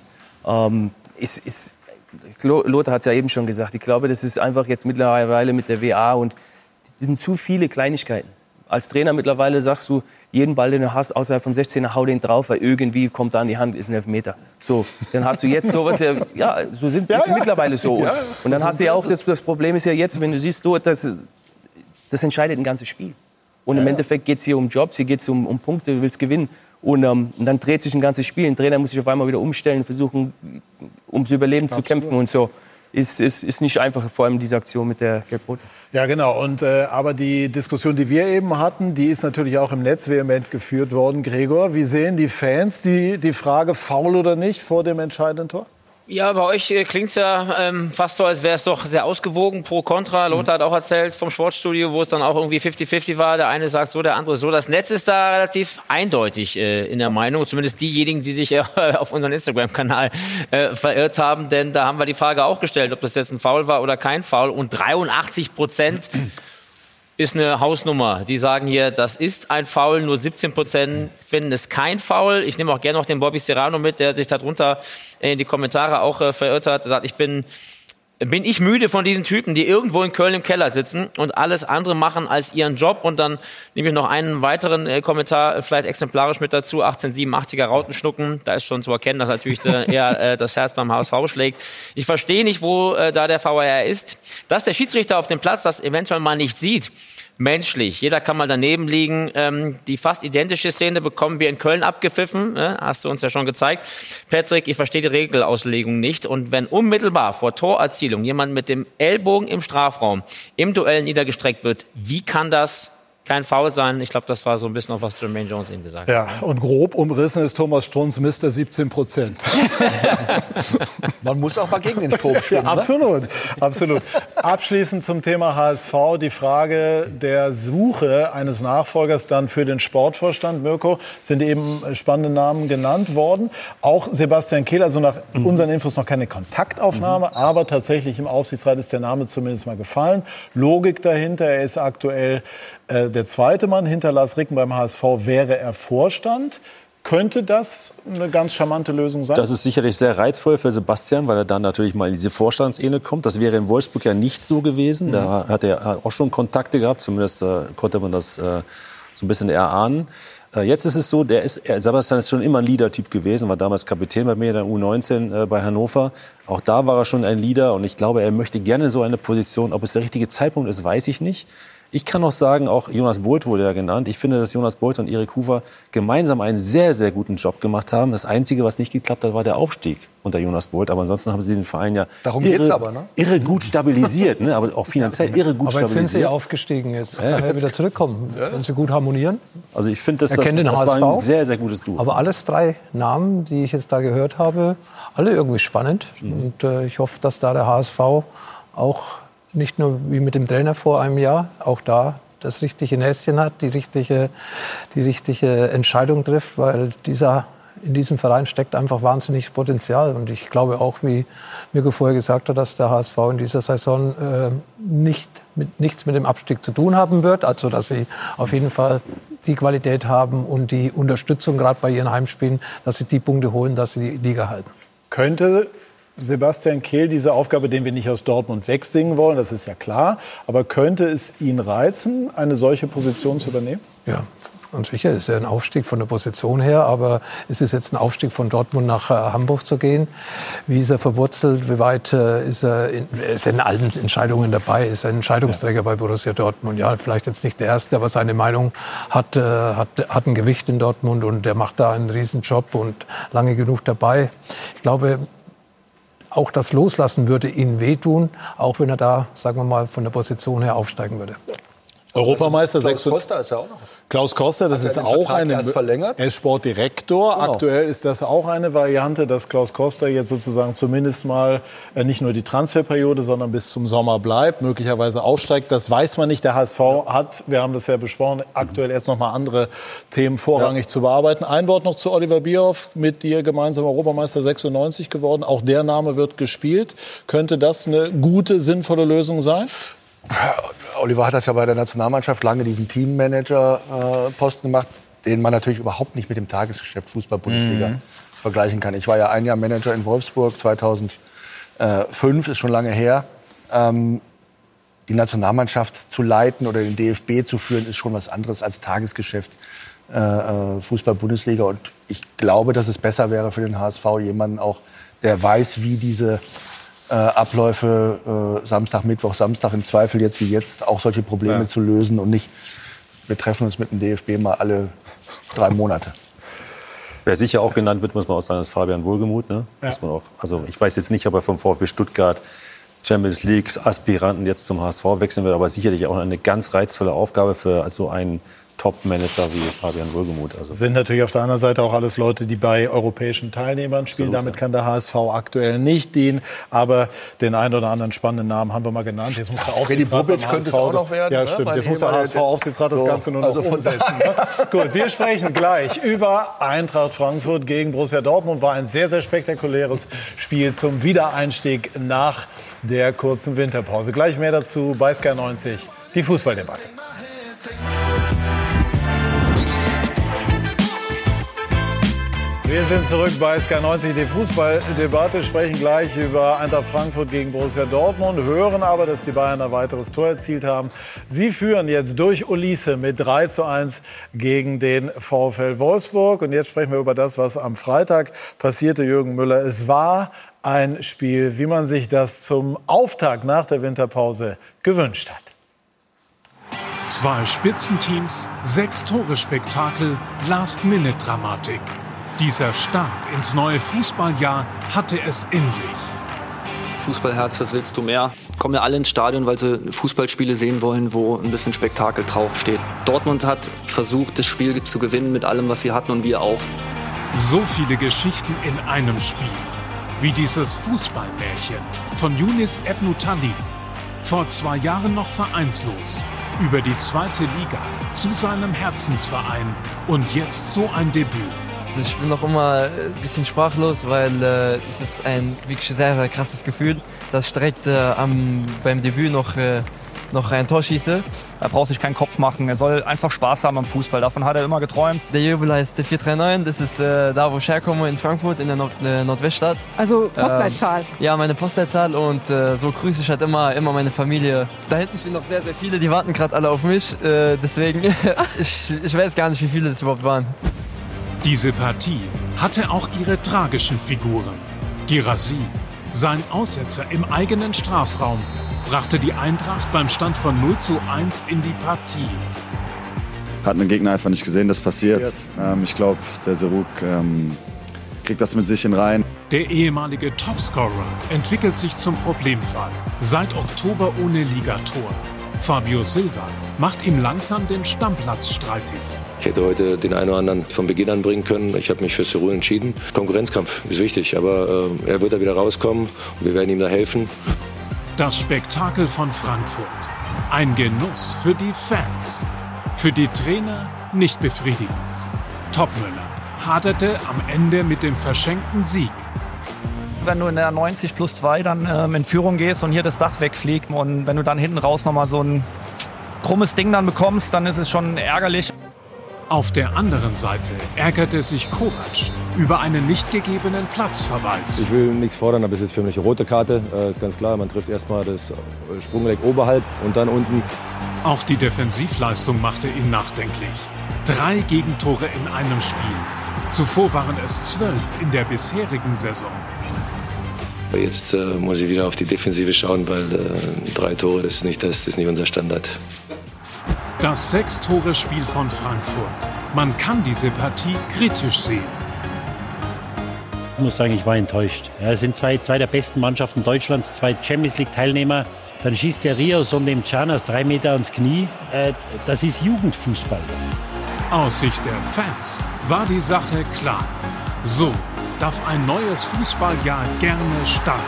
Lothar hat es ja eben schon gesagt, ich glaube, das ist einfach jetzt mittlerweile mit der WA und das sind zu viele Kleinigkeiten. Als Trainer mittlerweile sagst du, jeden Ball, den du hast, außerhalb vom 16er, hau den drauf, weil irgendwie kommt da an die Hand, ist ein Elfmeter. So, dann hast du jetzt sowas, ist mittlerweile so. Und dann hast du ja auch, das Problem ist ja jetzt, wenn du siehst, das entscheidet ein ganzes Spiel. Und im Endeffekt geht es hier um Jobs, hier geht es um Punkte, du willst gewinnen. Und dann dreht sich ein ganzes Spiel. Ein Trainer muss sich auf einmal wieder umstellen, versuchen, ums Überleben zu kämpfen und so. Ist nicht einfach, vor allem diese Aktion mit der Gelb-Rot.
Ja, genau. Und, aber die Diskussion, die wir eben hatten, die ist natürlich auch im Netz vehement geführt worden. Gregor, wie sehen die Fans die Frage, faul oder nicht, vor dem entscheidenden Tor?
Ja, bei euch klingt es ja fast so, als wäre es doch sehr ausgewogen, pro Kontra. Lothar hat auch erzählt vom Sportstudio, wo es dann auch irgendwie 50-50 war. Der eine sagt so, der andere so. Das Netz ist da relativ eindeutig in der Meinung. Zumindest diejenigen, die sich auf unseren Instagram-Kanal verirrt haben. Denn da haben wir die Frage auch gestellt, ob das jetzt ein Foul war oder kein Foul. Und 83% ist eine Hausnummer. Die sagen hier, das ist ein Foul. Nur 17% finden es kein Foul. Ich nehme auch gerne noch den Bobby Serrano mit, der sich darunter in die Kommentare auch verirrt hat. Er sagt, bin ich müde von diesen Typen, die irgendwo in Köln im Keller sitzen und alles andere machen als ihren Job. Und dann nehme ich noch einen weiteren Kommentar, vielleicht exemplarisch mit dazu. 1887er Rautenschnucken. Da ist schon zu erkennen, dass natürlich eher das Herz beim HSV schlägt. Ich verstehe nicht, wo da der VAR ist. Dass der Schiedsrichter auf dem Platz das eventuell mal nicht sieht, menschlich. Jeder kann mal daneben liegen. Die fast identische Szene bekommen wir in Köln abgepfiffen. Hast du uns ja schon gezeigt. Patrick, ich verstehe die Regelauslegung nicht. Und wenn unmittelbar vor Torerzielung jemand mit dem Ellbogen im Strafraum im Duell niedergestreckt wird, wie kann das kein Foul sein? Ich glaube, das war so ein bisschen auch, was Jermaine Jones eben gesagt hat.
Ja, und grob umrissen ist Thomas Strunz Mr. 17%.
Man muss auch mal gegen den Strom schwimmen.
Ja, absolut. Abschließend zum Thema HSV die Frage der Suche eines Nachfolgers dann für den Sportvorstand. Mirko, sind eben spannende Namen genannt worden. Auch Sebastian Kehl, also nach unseren Infos noch keine Kontaktaufnahme, aber tatsächlich im Aufsichtsrat ist der Name zumindest mal gefallen. Logik dahinter, er ist aktuell der zweite Mann hinter Lars Ricken beim HSV, wäre er Vorstand. Könnte das eine ganz charmante Lösung sein?
Das ist sicherlich sehr reizvoll für Sebastian, weil er dann natürlich mal in diese Vorstandsebene kommt. Das wäre in Wolfsburg ja nicht so gewesen. Da hat er auch schon Kontakte gehabt, zumindest konnte man das so ein bisschen erahnen. Jetzt ist es so, Sebastian ist schon immer ein Leader-Typ gewesen, war damals Kapitän bei mir in der U19 bei Hannover. Auch da war er schon ein Leader und ich glaube, er möchte gerne so eine Position. Ob es der richtige Zeitpunkt ist, weiß ich nicht. Ich kann noch sagen, auch Jonas Bolt wurde ja genannt. Ich finde, dass Jonas Bolt und Erik Huber gemeinsam einen sehr, sehr guten Job gemacht haben. Das Einzige, was nicht geklappt hat, war der Aufstieg unter Jonas Bolt. Aber ansonsten haben sie den Verein ja irre gut stabilisiert, ne? Aber auch finanziell irre gut stabilisiert.
Aber jetzt sind sie aufgestiegen. Jetzt kann er wieder zurückkommen, wenn sie gut harmonieren.
Also ich finde, das war ein sehr, sehr gutes Duo.
Aber alles 3 Namen, die ich jetzt da gehört habe, alle irgendwie spannend. Und ich hoffe, dass da der HSV auch nicht nur wie mit dem Trainer vor einem Jahr, auch da das richtige Näschen hat, die richtige Entscheidung trifft, weil in diesem Verein steckt einfach wahnsinnig Potenzial. Und ich glaube auch, wie Mirko vorher gesagt hat, dass der HSV in dieser Saison nichts mit dem Abstieg zu tun haben wird. Also dass sie auf jeden Fall die Qualität haben und die Unterstützung gerade bei ihren Heimspielen, dass sie die Punkte holen, dass sie die Liga halten.
Könnte Sebastian Kehl diese Aufgabe, den wir nicht aus Dortmund wegsingen wollen, das ist ja klar, aber könnte es ihn reizen, eine solche Position zu übernehmen?
Ja. Und sicher ist ja ein Aufstieg von der Position her, aber es ist jetzt ein Aufstieg von Dortmund nach Hamburg zu gehen. Wie ist er verwurzelt? Wie weit ist er in allen Entscheidungen dabei? Ist er ein Entscheidungsträger bei Borussia Dortmund? Ja, vielleicht jetzt nicht der Erste, aber seine Meinung hat ein Gewicht in Dortmund und er macht da einen Riesenjob und lange genug dabei. Ich glaube, auch das Loslassen würde ihn wehtun, auch wenn er da, sagen wir mal, von der Position her aufsteigen würde.
Europameister
Klaus Koster ist ja auch noch.
Klaus Koster, das ist auch eine. Er ist Sportdirektor. Genau. Aktuell ist das auch eine Variante, dass Klaus Koster jetzt sozusagen zumindest mal nicht nur die Transferperiode, sondern bis zum Sommer bleibt, möglicherweise aufsteigt. Das weiß man nicht. Der HSV hat, wir haben das ja besprochen, aktuell erst noch mal andere Themen vorrangig zu bearbeiten. Ein Wort noch zu Oliver Bierhoff, mit dir gemeinsam Europameister 96 geworden. Auch der Name wird gespielt. Könnte das eine gute, sinnvolle Lösung sein?
Oliver hat das ja bei der Nationalmannschaft lange diesen Teammanager-Posten gemacht, den man natürlich überhaupt nicht mit dem Tagesgeschäft Fußball-Bundesliga vergleichen kann. Ich war ja ein Jahr Manager in Wolfsburg, 2005, ist schon lange her. Die Nationalmannschaft zu leiten oder den DFB zu führen, ist schon was anderes als Tagesgeschäft Fußball-Bundesliga. Und ich glaube, dass es besser wäre für den HSV, jemanden auch, der weiß, wie diese Abläufe Samstag, Mittwoch, Samstag im Zweifel jetzt wie jetzt auch solche Probleme zu lösen und nicht, wir treffen uns mit dem DFB mal alle 3 Monate.
Wer sicher auch genannt wird, muss man auch sagen, ist Fabian Wohlgemuth. Ne?
Ja.
Man auch, also ich weiß jetzt nicht, ob er vom VfB Stuttgart Champions League Aspiranten jetzt zum HSV wechseln wird, aber sicherlich auch eine ganz reizvolle Aufgabe für so einen Top-Manager wie Fabian Wohlgemuth. Also
sind natürlich auf der anderen Seite auch alles Leute, die bei europäischen Teilnehmern spielen. Absolut, damit kann der HSV aktuell nicht dienen. Aber den einen oder anderen spannenden Namen haben wir mal genannt. Jetzt muss der Aufsichtsrat beim HSV, könnte es auch noch werden. Ja, stimmt. Jetzt muss der HSV-Aufsichtsrat das Ganze nur noch umsetzen. Ne? Gut, wir sprechen gleich über Eintracht Frankfurt gegen Borussia Dortmund. War ein sehr, sehr spektakuläres Spiel zum Wiedereinstieg nach der kurzen Winterpause. Gleich mehr dazu bei Sky 90, die Fußballdebatte. Wir sind zurück bei Sky 90, die Fußballdebatte, sprechen gleich über Eintracht Frankfurt gegen Borussia Dortmund, hören aber, dass die Bayern ein weiteres Tor erzielt haben. Sie führen jetzt durch Olise mit 3:1 gegen den VfL Wolfsburg. Und jetzt sprechen wir über das, was am Freitag passierte, Jürgen Müller. Es war ein Spiel, wie man sich das zum Auftakt nach der Winterpause gewünscht hat.
2 Spitzenteams, 6 Tore-Spektakel, Last-Minute-Dramatik. Dieser Start ins neue Fußballjahr hatte es in sich.
Fußballherz, was willst du mehr? Kommen ja alle ins Stadion, weil sie Fußballspiele sehen wollen, wo ein bisschen Spektakel draufsteht. Dortmund hat versucht, das Spiel zu gewinnen mit allem, was sie hatten, und wir auch.
So viele Geschichten in einem Spiel. Wie dieses Fußballmärchen von Younis Ebnou-Talib. Vor 2 Jahren noch vereinslos. Über die 2. Liga zu seinem Herzensverein. Und jetzt so ein Debüt.
Ich bin noch immer ein bisschen sprachlos, weil es ist ein wirklich sehr, sehr krasses Gefühl, dass ich direkt beim Debüt noch ein Tor schieße.
Er braucht sich keinen Kopf machen, er soll einfach Spaß haben am Fußball, davon hat er immer geträumt.
Der Jubel heißt 439, das ist da, wo ich herkomme, in Frankfurt, in der Nordweststadt.
Also Postleitzahl?
Ja, meine Postleitzahl, und so grüße ich halt immer meine Familie. Da hinten stehen noch sehr, sehr viele, die warten gerade alle auf mich, deswegen, ich weiß gar nicht, wie viele das überhaupt waren.
Diese Partie hatte auch ihre tragischen Figuren. Guirassy, sein Aussetzer im eigenen Strafraum, brachte die Eintracht beim Stand von 0:1 in die Partie.
Hat den Gegner einfach nicht gesehen, das passiert. Ich glaube, der Serouk kriegt das mit sich rein.
Der ehemalige Topscorer entwickelt sich zum Problemfall. Seit Oktober ohne Ligator. Fabio Silva macht ihm langsam den Stammplatz streitig.
Ich hätte heute den einen oder anderen von Beginn an bringen können. Ich habe mich für Serouk entschieden. Konkurrenzkampf ist wichtig, aber er wird da wieder rauskommen und wir werden ihm da helfen.
Das Spektakel von Frankfurt. Ein Genuss für die Fans. Für die Trainer nicht befriedigend. Topmöller haderte am Ende mit dem verschenkten Sieg.
Wenn du in der 90+2 dann in Führung gehst und hier das Dach wegfliegt und wenn du dann hinten raus nochmal so ein krummes Ding dann bekommst, dann ist es schon ärgerlich.
Auf der anderen Seite ärgerte sich Kovac über einen nicht gegebenen Platzverweis.
Ich will nichts fordern, aber es ist für mich eine rote Karte. Ist ganz klar, man trifft erstmal das Sprunggelenk oberhalb und dann unten.
Auch die Defensivleistung machte ihn nachdenklich. 3 Gegentore in einem Spiel. Zuvor waren es 12 in der bisherigen Saison.
Jetzt muss ich wieder auf die Defensive schauen, weil 3 Tore, das ist nicht unser Standard.
Das 6-Tore-Spiel von Frankfurt. Man kann diese Partie kritisch sehen.
Ich muss sagen, ich war enttäuscht. Ja, es sind zwei der besten Mannschaften Deutschlands, 2 Champions-League-Teilnehmer. Dann schießt der Rios und dem Canas 3 Meter ans Knie. Das ist Jugendfußball.
Aus Sicht der Fans war die Sache klar. So darf ein neues Fußballjahr gerne starten.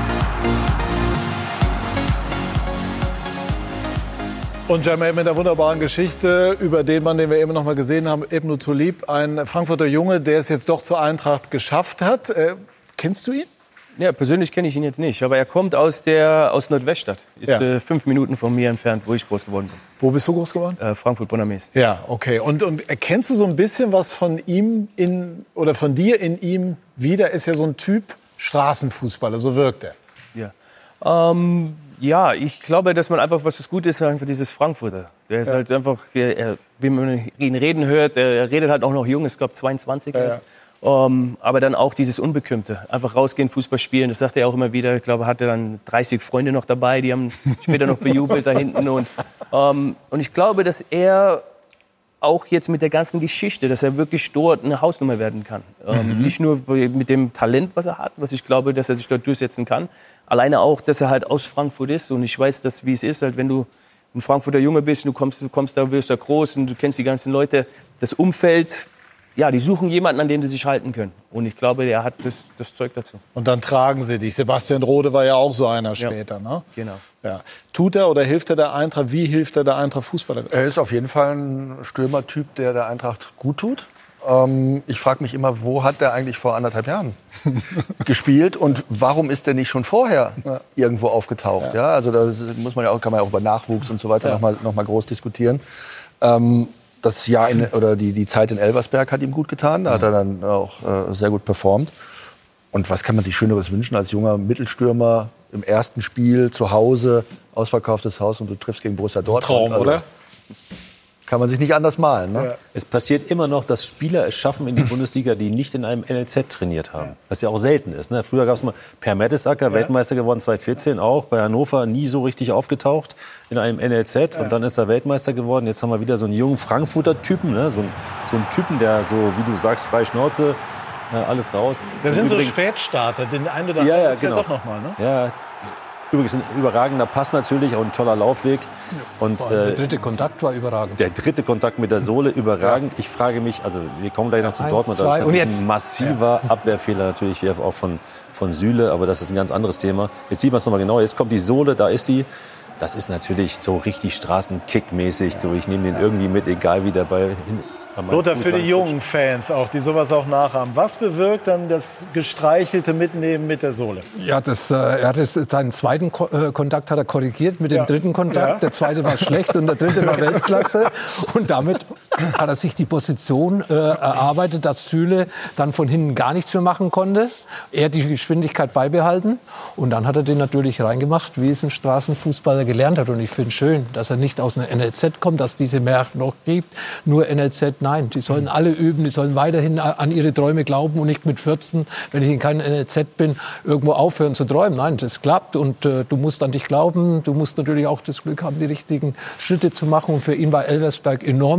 Und Jermaine mit der wunderbaren Geschichte über den Mann, den wir eben noch mal gesehen haben, Ibn Tulib, ein Frankfurter Junge, der es jetzt doch zur Eintracht geschafft hat. Kennst du ihn?
Ja, persönlich kenne ich ihn jetzt nicht, aber er kommt aus Nordweststadt. Ist 5 Minuten von mir entfernt, wo ich groß geworden bin.
Wo bist du groß geworden?
Frankfurt-Bonnermäß.
Ja, okay. Und erkennst du so ein bisschen was von ihm oder von dir in ihm wieder? Ist ja so ein Typ Straßenfußballer, so wirkt er.
Ja. Ja, ich glaube, dass man einfach, was das Gute ist, einfach dieses Frankfurter. Der ist halt einfach, wie man ihn reden hört, er redet halt auch noch jung, ich glaube 22 erst. Aber dann auch dieses Unbekümmte. Einfach rausgehen, Fußball spielen, das sagt er auch immer wieder. Ich glaube, er hatte dann 30 Freunde noch dabei, die haben später noch bejubelt da hinten. Und ich glaube, dass er auch jetzt mit der ganzen Geschichte, dass er wirklich dort eine Hausnummer werden kann. Nicht nur mit dem Talent, was er hat, was ich glaube, dass er sich dort durchsetzen kann. Alleine auch, dass er halt aus Frankfurt ist. Und ich weiß, wie es ist, halt, wenn du ein Frankfurter Junge bist, du kommst da, wirst da groß und du kennst die ganzen Leute. Das Umfeld, ja, die suchen jemanden, an dem sie sich halten können. Und ich glaube, er hat das Zeug dazu.
Und dann tragen sie dich. Sebastian Rode war ja auch so einer später, ne?
Genau.
Ja. Tut er oder hilft er der Eintracht? Wie hilft er der Eintracht Fußballer?
Er ist auf jeden Fall ein Stürmertyp, der Eintracht gut tut. Ich frage mich immer, wo hat der eigentlich vor 1,5 Jahren gespielt und warum ist der nicht schon vorher irgendwo aufgetaucht? Ja, also da kann man ja auch über Nachwuchs und so weiter noch mal groß diskutieren. Das Jahr oder die Zeit in Elversberg hat ihm gut getan. Da hat er dann auch sehr gut performt. Und was kann man sich Schöneres wünschen als junger Mittelstürmer im ersten Spiel zu Hause, ausverkauftes Haus und du triffst gegen Borussia Dortmund.
Traum, oder?
Kann man sich nicht anders malen. Ne?
Ja. Es passiert immer noch, dass Spieler es schaffen in die Bundesliga, die nicht in einem NLZ trainiert haben. Was ja auch selten ist. Ne? Früher gab es mal Per Mertesacker, Weltmeister geworden 2014 auch, bei Hannover nie so richtig aufgetaucht in einem NLZ. Und dann ist er Weltmeister geworden. Jetzt haben wir wieder so einen jungen Frankfurter Typen, ne? so einen Typen, der so, wie du sagst, frei Schnauze, alles raus.
Wir sind so Spätstarter, den einen oder anderen
genau.
doch noch mal, ne?
Ja. Übrigens ein überragender Pass natürlich, auch ein toller Laufweg. Und,
der dritte Kontakt war überragend.
Der dritte Kontakt mit der Sohle, überragend. Ich frage mich, also wir kommen gleich noch zu Dortmund, das ist natürlich ein massiver Abwehrfehler natürlich auch von Süle, aber das ist ein ganz anderes Thema. Jetzt sieht man es nochmal genau, jetzt kommt die Sohle, da ist sie. Das ist natürlich so richtig Straßenkick-mäßig. So, ich nehme den irgendwie mit, egal wie der Ball hin.
Lothar, für die jungen Fans auch, die sowas auch nachahmen. Was bewirkt dann das gestreichelte Mitnehmen mit der Sohle?
Ja, er hat seinen zweiten Kontakt hat er korrigiert mit dem dritten Kontakt. Ja. Der zweite war schlecht und der dritte war Weltklasse. Und damit hat er sich die Position erarbeitet, dass Süle dann von hinten gar nichts mehr machen konnte. Er die Geschwindigkeit beibehalten. Und dann hat er den natürlich reingemacht, wie es ein Straßenfußballer gelernt hat. Und ich finde es schön, dass er nicht aus einer NLZ kommt, dass diese mehr noch gibt. Nur NLZ, nein, die sollen alle üben, die sollen weiterhin an ihre Träume glauben und nicht mit 14, wenn ich in keinem NLZ bin, irgendwo aufhören zu träumen. Nein, das klappt und du musst an dich glauben. Du musst natürlich auch das Glück haben, die richtigen Schritte zu machen. Und für ihn war Elversberg enorm wichtig.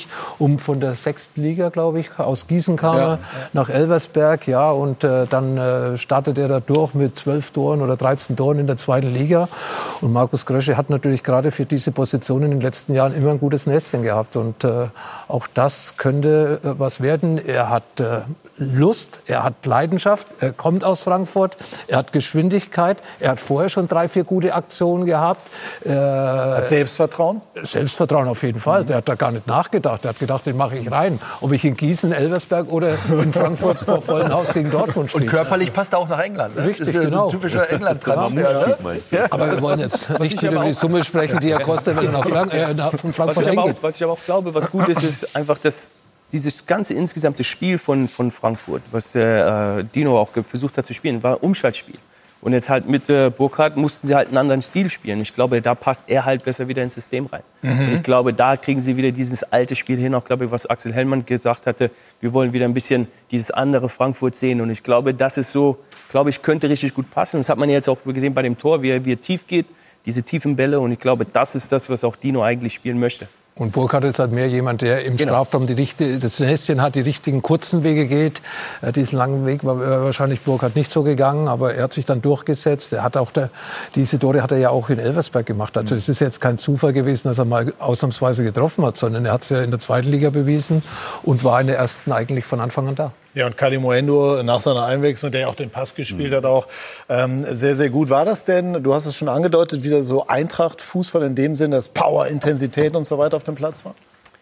um von der 6. Liga, glaube ich, aus Gießen kam er nach Elversberg. Ja, und dann startet er da durch mit 12 Toren oder 13 Toren in der 2. Liga. Und Markus Krösche hat natürlich gerade für diese Position in den letzten Jahren immer ein gutes Näschen gehabt. Und auch das könnte was werden. Er hat Lust, er hat Leidenschaft, er kommt aus Frankfurt, er hat Geschwindigkeit, er hat vorher schon 3, 4 gute Aktionen gehabt.
Hat Selbstvertrauen?
Selbstvertrauen auf jeden Fall. Der hat da gar nicht nachgedacht. Der hat gedacht, den mache ich rein. Ob ich in Gießen, Elversberg oder in Frankfurt vor vollem Haus gegen Dortmund spiele.
Und körperlich passt er auch nach England. Ne?
Richtig,
das ist
genau.
ein typischer England-Transfer.
Ja. Aber wir wollen jetzt nicht wieder über die Summe sprechen, die er kostet, wenn er von Frankfurt hingeht.
Was ich aber auch glaube, was gut ist, ist einfach, dass dieses ganze insgesamte Spiel von Frankfurt, was Dino auch versucht hat zu spielen, war ein Umschaltspiel. Und jetzt halt mit Burkhardt mussten sie halt einen anderen Stil spielen. Ich glaube, da passt er halt besser wieder ins System rein. Und ich glaube, da kriegen sie wieder dieses alte Spiel hin. Auch glaube ich, was Axel Hellmann gesagt hatte, wir wollen wieder ein bisschen dieses andere Frankfurt sehen. Und ich glaube, das ist so, glaube ich, könnte richtig gut passen. Das hat man jetzt auch gesehen bei dem Tor, wie er tief geht, diese tiefen Bälle. Und ich glaube, das ist das, was auch Dino eigentlich spielen möchte.
Und Burkhardt ist halt mehr jemand, der im Strafraum das Näschen hat, die richtigen kurzen Wege geht. Diesen langen Weg war wahrscheinlich Burkhardt nicht so gegangen, aber er hat sich dann durchgesetzt. Er hat auch diese Tore hat er ja auch in Elversberg gemacht. Also es ist jetzt kein Zufall gewesen, dass er mal ausnahmsweise getroffen hat, sondern er hat es ja in der 2. Liga bewiesen und war in der 1. eigentlich von Anfang an da.
Ja, und Kalimoendo nach seiner Einwechslung, der ja auch den Pass gespielt hat, auch sehr, sehr gut. War das denn, du hast es schon angedeutet, wieder so Eintracht-Fußball in dem Sinne, dass Power, Intensität und so weiter auf dem Platz war?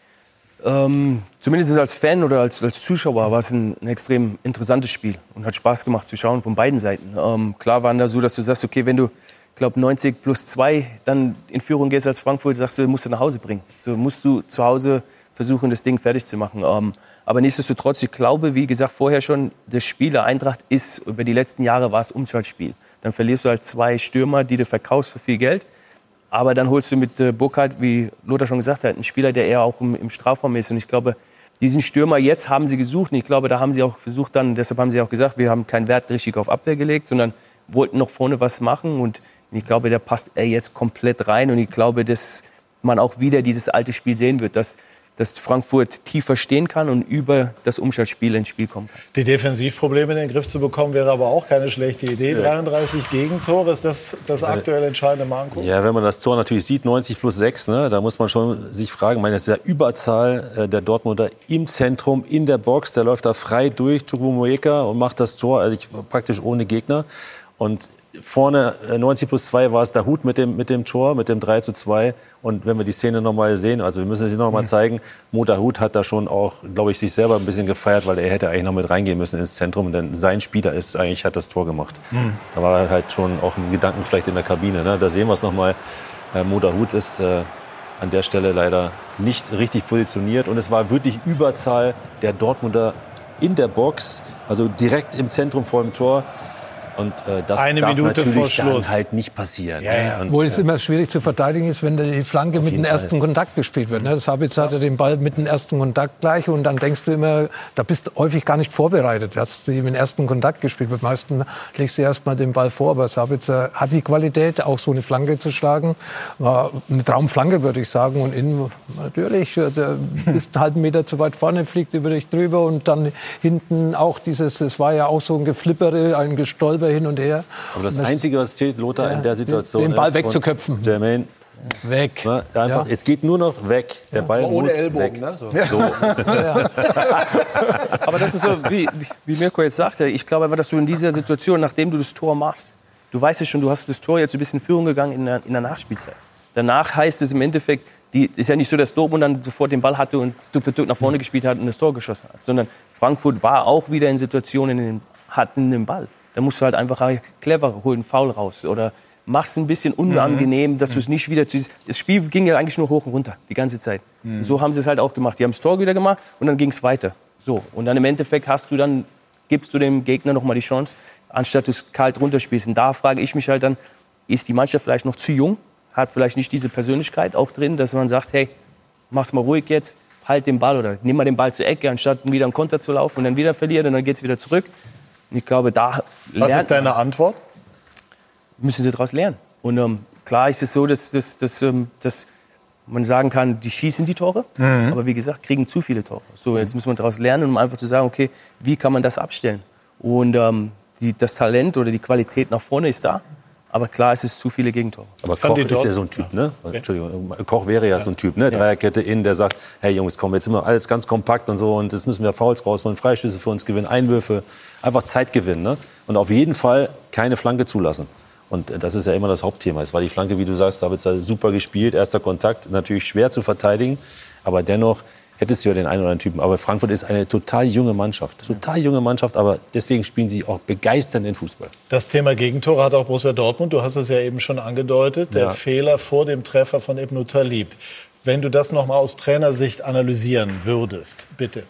Zumindest als Fan oder als Zuschauer war es ein extrem interessantes Spiel und hat Spaß gemacht zu schauen von beiden Seiten. Klar war da so, dass du sagst, okay, wenn du, ich glaube, 90+2 dann in Führung gehst als Frankfurt, sagst du, musst du nach Hause bringen. So musst du zu Hause versuchen, das Ding fertig zu machen. Aber nichtsdestotrotz, ich glaube, wie gesagt, vorher schon, das Spiel der Eintracht ist, über die letzten Jahre war es Umschaltspiel. Dann verlierst du halt 2 Stürmer, die du verkaufst für viel Geld. Aber dann holst du mit Burkhardt, wie Lothar schon gesagt hat, einen Spieler, der eher auch im Strafraum ist. Und ich glaube, diesen Stürmer jetzt haben sie gesucht. Und ich glaube, da haben sie auch versucht, deshalb haben sie auch gesagt, wir haben keinen Wert richtig auf Abwehr gelegt, sondern wollten noch vorne was machen. Und ich glaube, da passt er jetzt komplett rein. Und ich glaube, dass man auch wieder dieses alte Spiel sehen wird, dass Frankfurt tiefer stehen kann und über das Umschaltspiel ins Spiel kommen kann.
Die Defensivprobleme in den Griff zu bekommen, wäre aber auch keine schlechte Idee. 33 Gegentore, ist das aktuell entscheidende Manko?
Ja, wenn man das Tor natürlich sieht, 90+6, ne, da muss man schon sich fragen, ich meine, das ist ja Überzahl der Dortmunder im Zentrum, in der Box, der läuft da frei durch, Chukwuemeka, und macht das Tor, also praktisch ohne Gegner. Und vorne 90+2 war es der Hut mit dem Tor, mit dem 3:2. Und wenn wir die Szene nochmal sehen, also wir müssen sie nochmal zeigen, Mo Dahoud hat da schon auch, glaube ich, sich selber ein bisschen gefeiert, weil er hätte eigentlich noch mit reingehen müssen ins Zentrum, denn sein Spieler hat das Tor gemacht. Da war er halt schon auch ein Gedanken vielleicht in der Kabine. Ne? Da sehen wir es nochmal. Mo Dahoud ist an der Stelle leider nicht richtig positioniert. Und es war wirklich Überzahl der Dortmunder in der Box, also direkt im Zentrum vor dem Tor. Und das
eine
darf
Minute
natürlich
vor Schluss
dann halt nicht passieren.
Ja, ja.
Obwohl es immer schwierig zu verteidigen ist, wenn die Flanke mit dem ersten Kontakt gespielt wird. Ne? Sabitzer hatte den Ball mit dem ersten Kontakt gleich und dann denkst du immer, da bist du häufig gar nicht vorbereitet. Du hast mit dem ersten Kontakt gespielt. Beim meisten legst du erst mal den Ball vor, aber Sabitzer hat die Qualität, auch so eine Flanke zu schlagen. War eine Traumflanke, würde ich sagen. Und innen natürlich, der ist einen halben Meter zu weit vorne, fliegt über dich drüber und dann hinten auch es war ja auch so ein Geflippere, ein Gestolper hin und her.
Aber das Einzige, was fehlt, Lothar, in der Situation
den Ball wegzuköpfen.
Jermaine,
weg.
Ne, einfach, es geht nur noch weg. Der Ball
ohne
muss
Ellbogen,
weg.
ne? So.
So.
Aber das ist so, wie Mirko jetzt sagte, ich glaube einfach, dass du in dieser Situation, nachdem du das Tor machst, du weißt ja schon, du hast das Tor jetzt ein bisschen in Führung gegangen in der Nachspielzeit. Danach heißt es im Endeffekt, ist ja nicht so, dass Dortmund dann sofort den Ball hatte und Duppel nach vorne gespielt hat und das Tor geschossen hat, sondern Frankfurt war auch wieder in Situationen, hatten den Ball. Da musst du halt einfach clever holen, Foul raus oder machst ein bisschen unangenehm, dass du es nicht wieder... Das Spiel ging ja eigentlich nur hoch und runter, die ganze Zeit. So haben sie es halt auch gemacht. Die haben das Tor wieder gemacht und dann ging es weiter. So. Und dann im Endeffekt gibst du dem Gegner noch mal die Chance, anstatt du es kalt runterspielst. Und da frage ich mich halt dann, ist die Mannschaft vielleicht noch zu jung? Hat vielleicht nicht diese Persönlichkeit auch drin, dass man sagt, hey, mach's mal ruhig jetzt, halt den Ball oder nimm mal den Ball zur Ecke, anstatt wieder einen Konter zu laufen und dann wieder verlieren und dann geht's wieder zurück. Ich glaube,
Was ist deine Antwort?
Müssen sie daraus lernen. Und klar ist es so, dass man sagen kann, die schießen die Tore, aber wie gesagt, kriegen zu viele Tore. So, jetzt muss man daraus lernen, um einfach zu sagen, okay, wie kann man das abstellen? Und das Talent oder die Qualität nach vorne ist da, aber klar, es ist zu viele Gegentore.
Aber Koch ist ja so ein Typ, ne? Okay. Entschuldigung, Koch wäre ja so ein Typ, ne? Dreierkette innen, der sagt, hey Jungs, komm, jetzt sind wir alles ganz kompakt und so und jetzt müssen wir Fouls rausholen, Freistöße für uns gewinnen, Einwürfe, einfach Zeit gewinnen, ne? Und auf jeden Fall keine Flanke zulassen. Und das ist ja immer das Hauptthema. Es war die Flanke, wie du sagst, da wird es super gespielt, erster Kontakt, natürlich schwer zu verteidigen, aber dennoch hättest du ja den einen oder anderen Typen. Aber Frankfurt ist eine total junge Mannschaft, aber deswegen spielen sie auch begeisternd den Fußball.
Das Thema Gegentore hat auch Borussia Dortmund, du hast es ja eben schon angedeutet, der Fehler vor dem Treffer von Ibn Talib. Wenn du das noch mal aus Trainersicht analysieren würdest, bitte.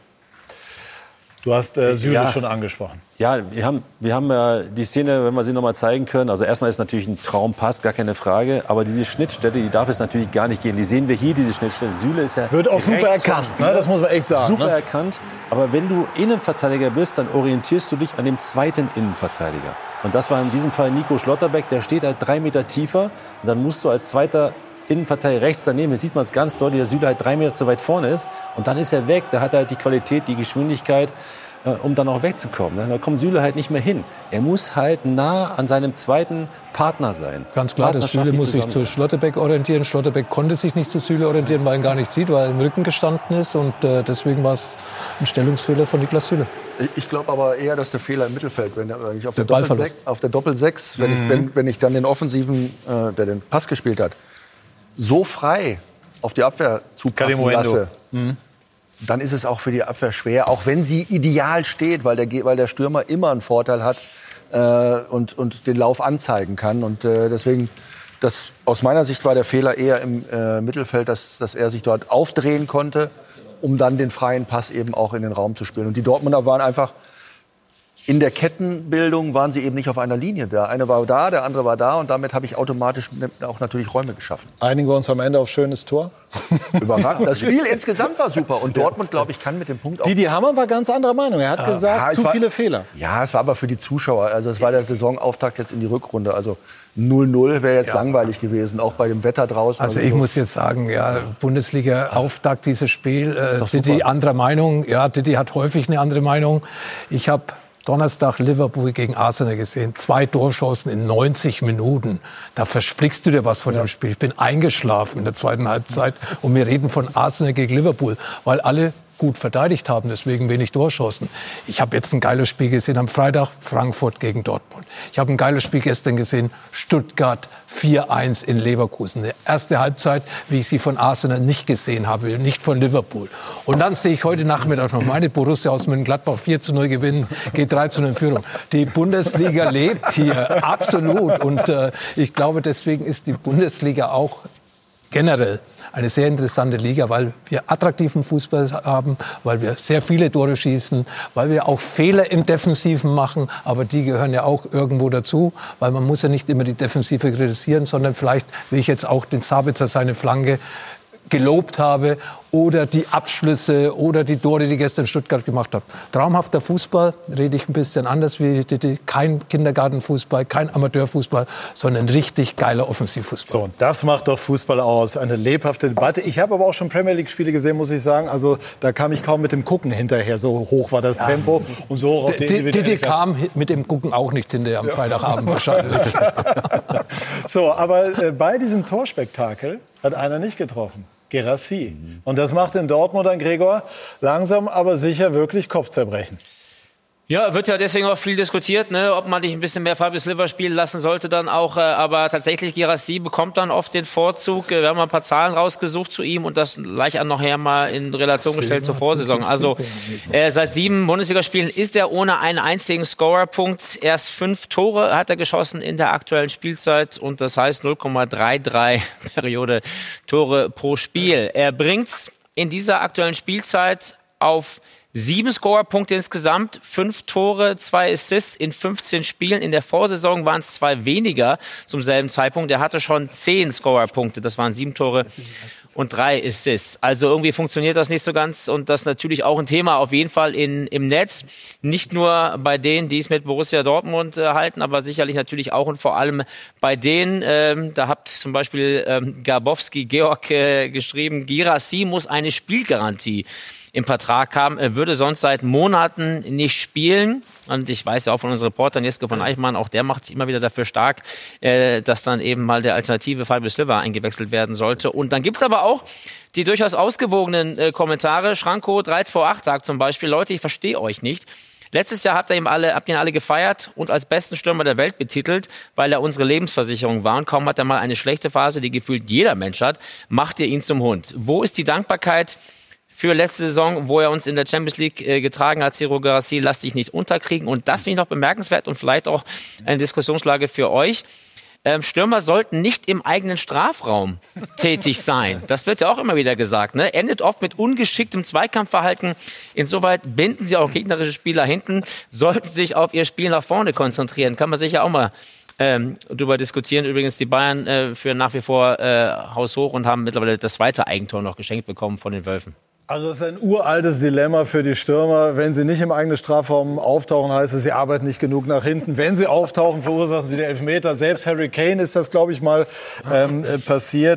Du hast Süle schon angesprochen.
Ja, wir haben die Szene, wenn wir sie noch mal zeigen können. Also erstmal ist natürlich ein Traumpass, gar keine Frage. Aber diese Schnittstelle, die darf es natürlich gar nicht gehen. Die sehen wir hier, diese Schnittstelle. Süle ist ja
wird auch super erkannt, ne? Das muss man echt sagen.
Super erkannt. Aber wenn du Innenverteidiger bist, dann orientierst du dich an dem zweiten Innenverteidiger. Und das war in diesem Fall Nico Schlotterbeck. Der steht halt 3 Meter tiefer. Und dann musst du als zweiter Innenverteidiger rechts daneben, jetzt sieht man es ganz deutlich, der Süle halt 3 Meter zu weit vorne ist. Und dann ist er weg. Da hat er halt die Qualität, die Geschwindigkeit, um dann auch wegzukommen. Da kommt Süle halt nicht mehr hin. Er muss halt nah an seinem zweiten Partner sein.
Ganz klar, das Süle muss sich zu Schlotterbeck orientieren. Schlotterbeck konnte sich nicht zu Süle orientieren, weil er ihn gar nicht sieht, weil er im Rücken gestanden ist. Und deswegen war es ein Stellungsfehler von Niklas Süle.
Ich glaube aber eher, dass der Fehler im Mittelfeld, wenn er eigentlich auf der Doppel-6, wenn ich dann den Offensiven, der den Pass gespielt hat, so frei auf die Abwehr zupassen lasse, dann ist es auch für die Abwehr schwer, auch wenn sie ideal steht, weil der Stürmer immer einen Vorteil hat und den Lauf anzeigen kann. Und deswegen, aus meiner Sicht war der Fehler eher im Mittelfeld, dass er sich dort aufdrehen konnte, um dann den freien Pass eben auch in den Raum zu spielen. Und die Dortmunder waren einfach in der Kettenbildung waren sie eben nicht auf einer Linie. Der eine war da, der andere war da und damit habe ich automatisch auch natürlich Räume geschaffen.
Einigen wir uns am Ende auf schönes Tor?
Überragend. Das Spiel insgesamt war super und Dortmund, glaube ich, kann mit dem Punkt auch...
Didi Hamann war ganz anderer Meinung. Er hat gesagt, zu viele Fehler.
Ja, es war aber für die Zuschauer. Also es war der Saisonauftakt jetzt in die Rückrunde. Also 0-0 wäre jetzt langweilig gewesen, auch bei dem Wetter draußen.
Also ich muss jetzt sagen, Bundesliga-Auftakt, dieses Spiel. Didi anderer Meinung. Ja, Didi hat häufig eine andere Meinung. Ich habe Donnerstag Liverpool gegen Arsenal gesehen. 2 Torchancen in 90 Minuten. Da versprichst du dir was von dem Spiel. Ich bin eingeschlafen in der zweiten Halbzeit und wir reden von Arsenal gegen Liverpool, weil alle gut verteidigt haben, deswegen wenig Torchancen. Ich habe jetzt ein geiles Spiel gesehen am Freitag, Frankfurt gegen Dortmund. Ich habe ein geiles Spiel gestern gesehen, Stuttgart 4-1 in Leverkusen. Die erste Halbzeit, wie ich sie von Arsenal nicht gesehen habe, nicht von Liverpool. Und dann sehe ich heute Nachmittag noch meine Borussia aus Mönchengladbach 4-0 gewinnen, geht 3-0 in Führung. Die Bundesliga lebt hier, absolut. Und ich glaube, deswegen ist die Bundesliga auch generell eine sehr interessante Liga, weil wir attraktiven Fußball haben, weil wir sehr viele Tore schießen, weil wir auch Fehler im Defensiven machen, aber die gehören ja auch irgendwo dazu, weil man muss ja nicht immer die Defensive kritisieren, sondern vielleicht, wie ich jetzt auch den Sabitzer seine Flanke gelobt habe, oder die Abschlüsse oder die Tore, die gestern Stuttgart gemacht haben. Traumhafter Fußball, rede ich ein bisschen anders wie kein Kindergartenfußball, kein Amateurfußball, sondern richtig geiler Offensivfußball.
So, das macht doch Fußball aus, eine lebhafte Debatte. Ich habe aber auch schon Premier League Spiele gesehen, muss ich sagen. Also da kam ich kaum mit dem Gucken hinterher, so hoch war das Tempo und so hoch auf die
Didi kam mit dem Gucken auch nicht hinterher am Freitagabend wahrscheinlich.
So, aber bei diesem Torspektakel hat einer nicht getroffen. Guirassy. Und das macht in Dortmund dann, Gregor, langsam aber sicher wirklich Kopfzerbrechen.
Ja, wird ja deswegen auch viel diskutiert, ne, ob man nicht ein bisschen mehr Fabio Silva spielen lassen sollte dann auch. Aber tatsächlich, Guirassy bekommt dann oft den Vorzug. Wir haben mal ein paar Zahlen rausgesucht zu ihm und das gleich nachher mal in Relation gestellt zur Vorsaison. Also seit 7 Bundesligaspielen ist er ohne einen einzigen Scorerpunkt. Erst 5 Tore hat er geschossen in der aktuellen Spielzeit und das heißt 0,33 Periode Tore pro Spiel. Er bringt's in dieser aktuellen Spielzeit auf 7 Scorerpunkte insgesamt, 5 Tore, 2 Assists in 15 Spielen. In der Vorsaison waren es 2 weniger zum selben Zeitpunkt. Er hatte schon 10 Scorerpunkte, das waren 7 Tore und 3 Assists. Also irgendwie funktioniert das nicht so ganz und das ist natürlich auch ein Thema auf jeden Fall im Netz. Nicht nur bei denen, die es mit Borussia Dortmund halten, aber sicherlich natürlich auch und vor allem bei denen, da habt zum Beispiel Garbowski Georg geschrieben, Guirassy muss eine Spielgarantie im Vertrag haben. Er würde sonst seit Monaten nicht spielen. Und ich weiß ja auch von unserem Reporter Jesko von Eichmann, auch der macht sich immer wieder dafür stark, dass dann eben mal der alternative Fabio Silva eingewechselt werden sollte. Und dann gibt's aber auch die durchaus ausgewogenen Kommentare. Schranko 328 sagt zum Beispiel, Leute, ich verstehe euch nicht. Letztes Jahr habt ihr ihn alle gefeiert und als besten Stürmer der Welt betitelt, weil er unsere Lebensversicherung war. Und kaum hat er mal eine schlechte Phase, die gefühlt jeder Mensch hat, macht ihr ihn zum Hund. Wo ist die Dankbarkeit für letzte Saison, wo er uns in der Champions League getragen hat, Serhou Guirassy, lass dich nicht unterkriegen. Und das finde ich noch bemerkenswert und vielleicht auch eine Diskussionslage für euch. Stürmer sollten nicht im eigenen Strafraum tätig sein. Das wird ja auch immer wieder gesagt. Ne? Endet oft mit ungeschicktem Zweikampfverhalten. Insoweit binden sie auch gegnerische Spieler hinten, sollten sich auf ihr Spiel nach vorne konzentrieren. Kann man sicher auch mal darüber diskutieren. Übrigens, die Bayern führen nach wie vor haushoch und haben mittlerweile das zweite Eigentor noch geschenkt bekommen von den Wölfen.
Also das ist ein uraltes Dilemma für die Stürmer. Wenn sie nicht im eigenen Strafraum auftauchen, heißt es, sie arbeiten nicht genug nach hinten. Wenn sie auftauchen, verursachen sie den Elfmeter. Selbst Harry Kane ist das, glaube ich, mal passiert.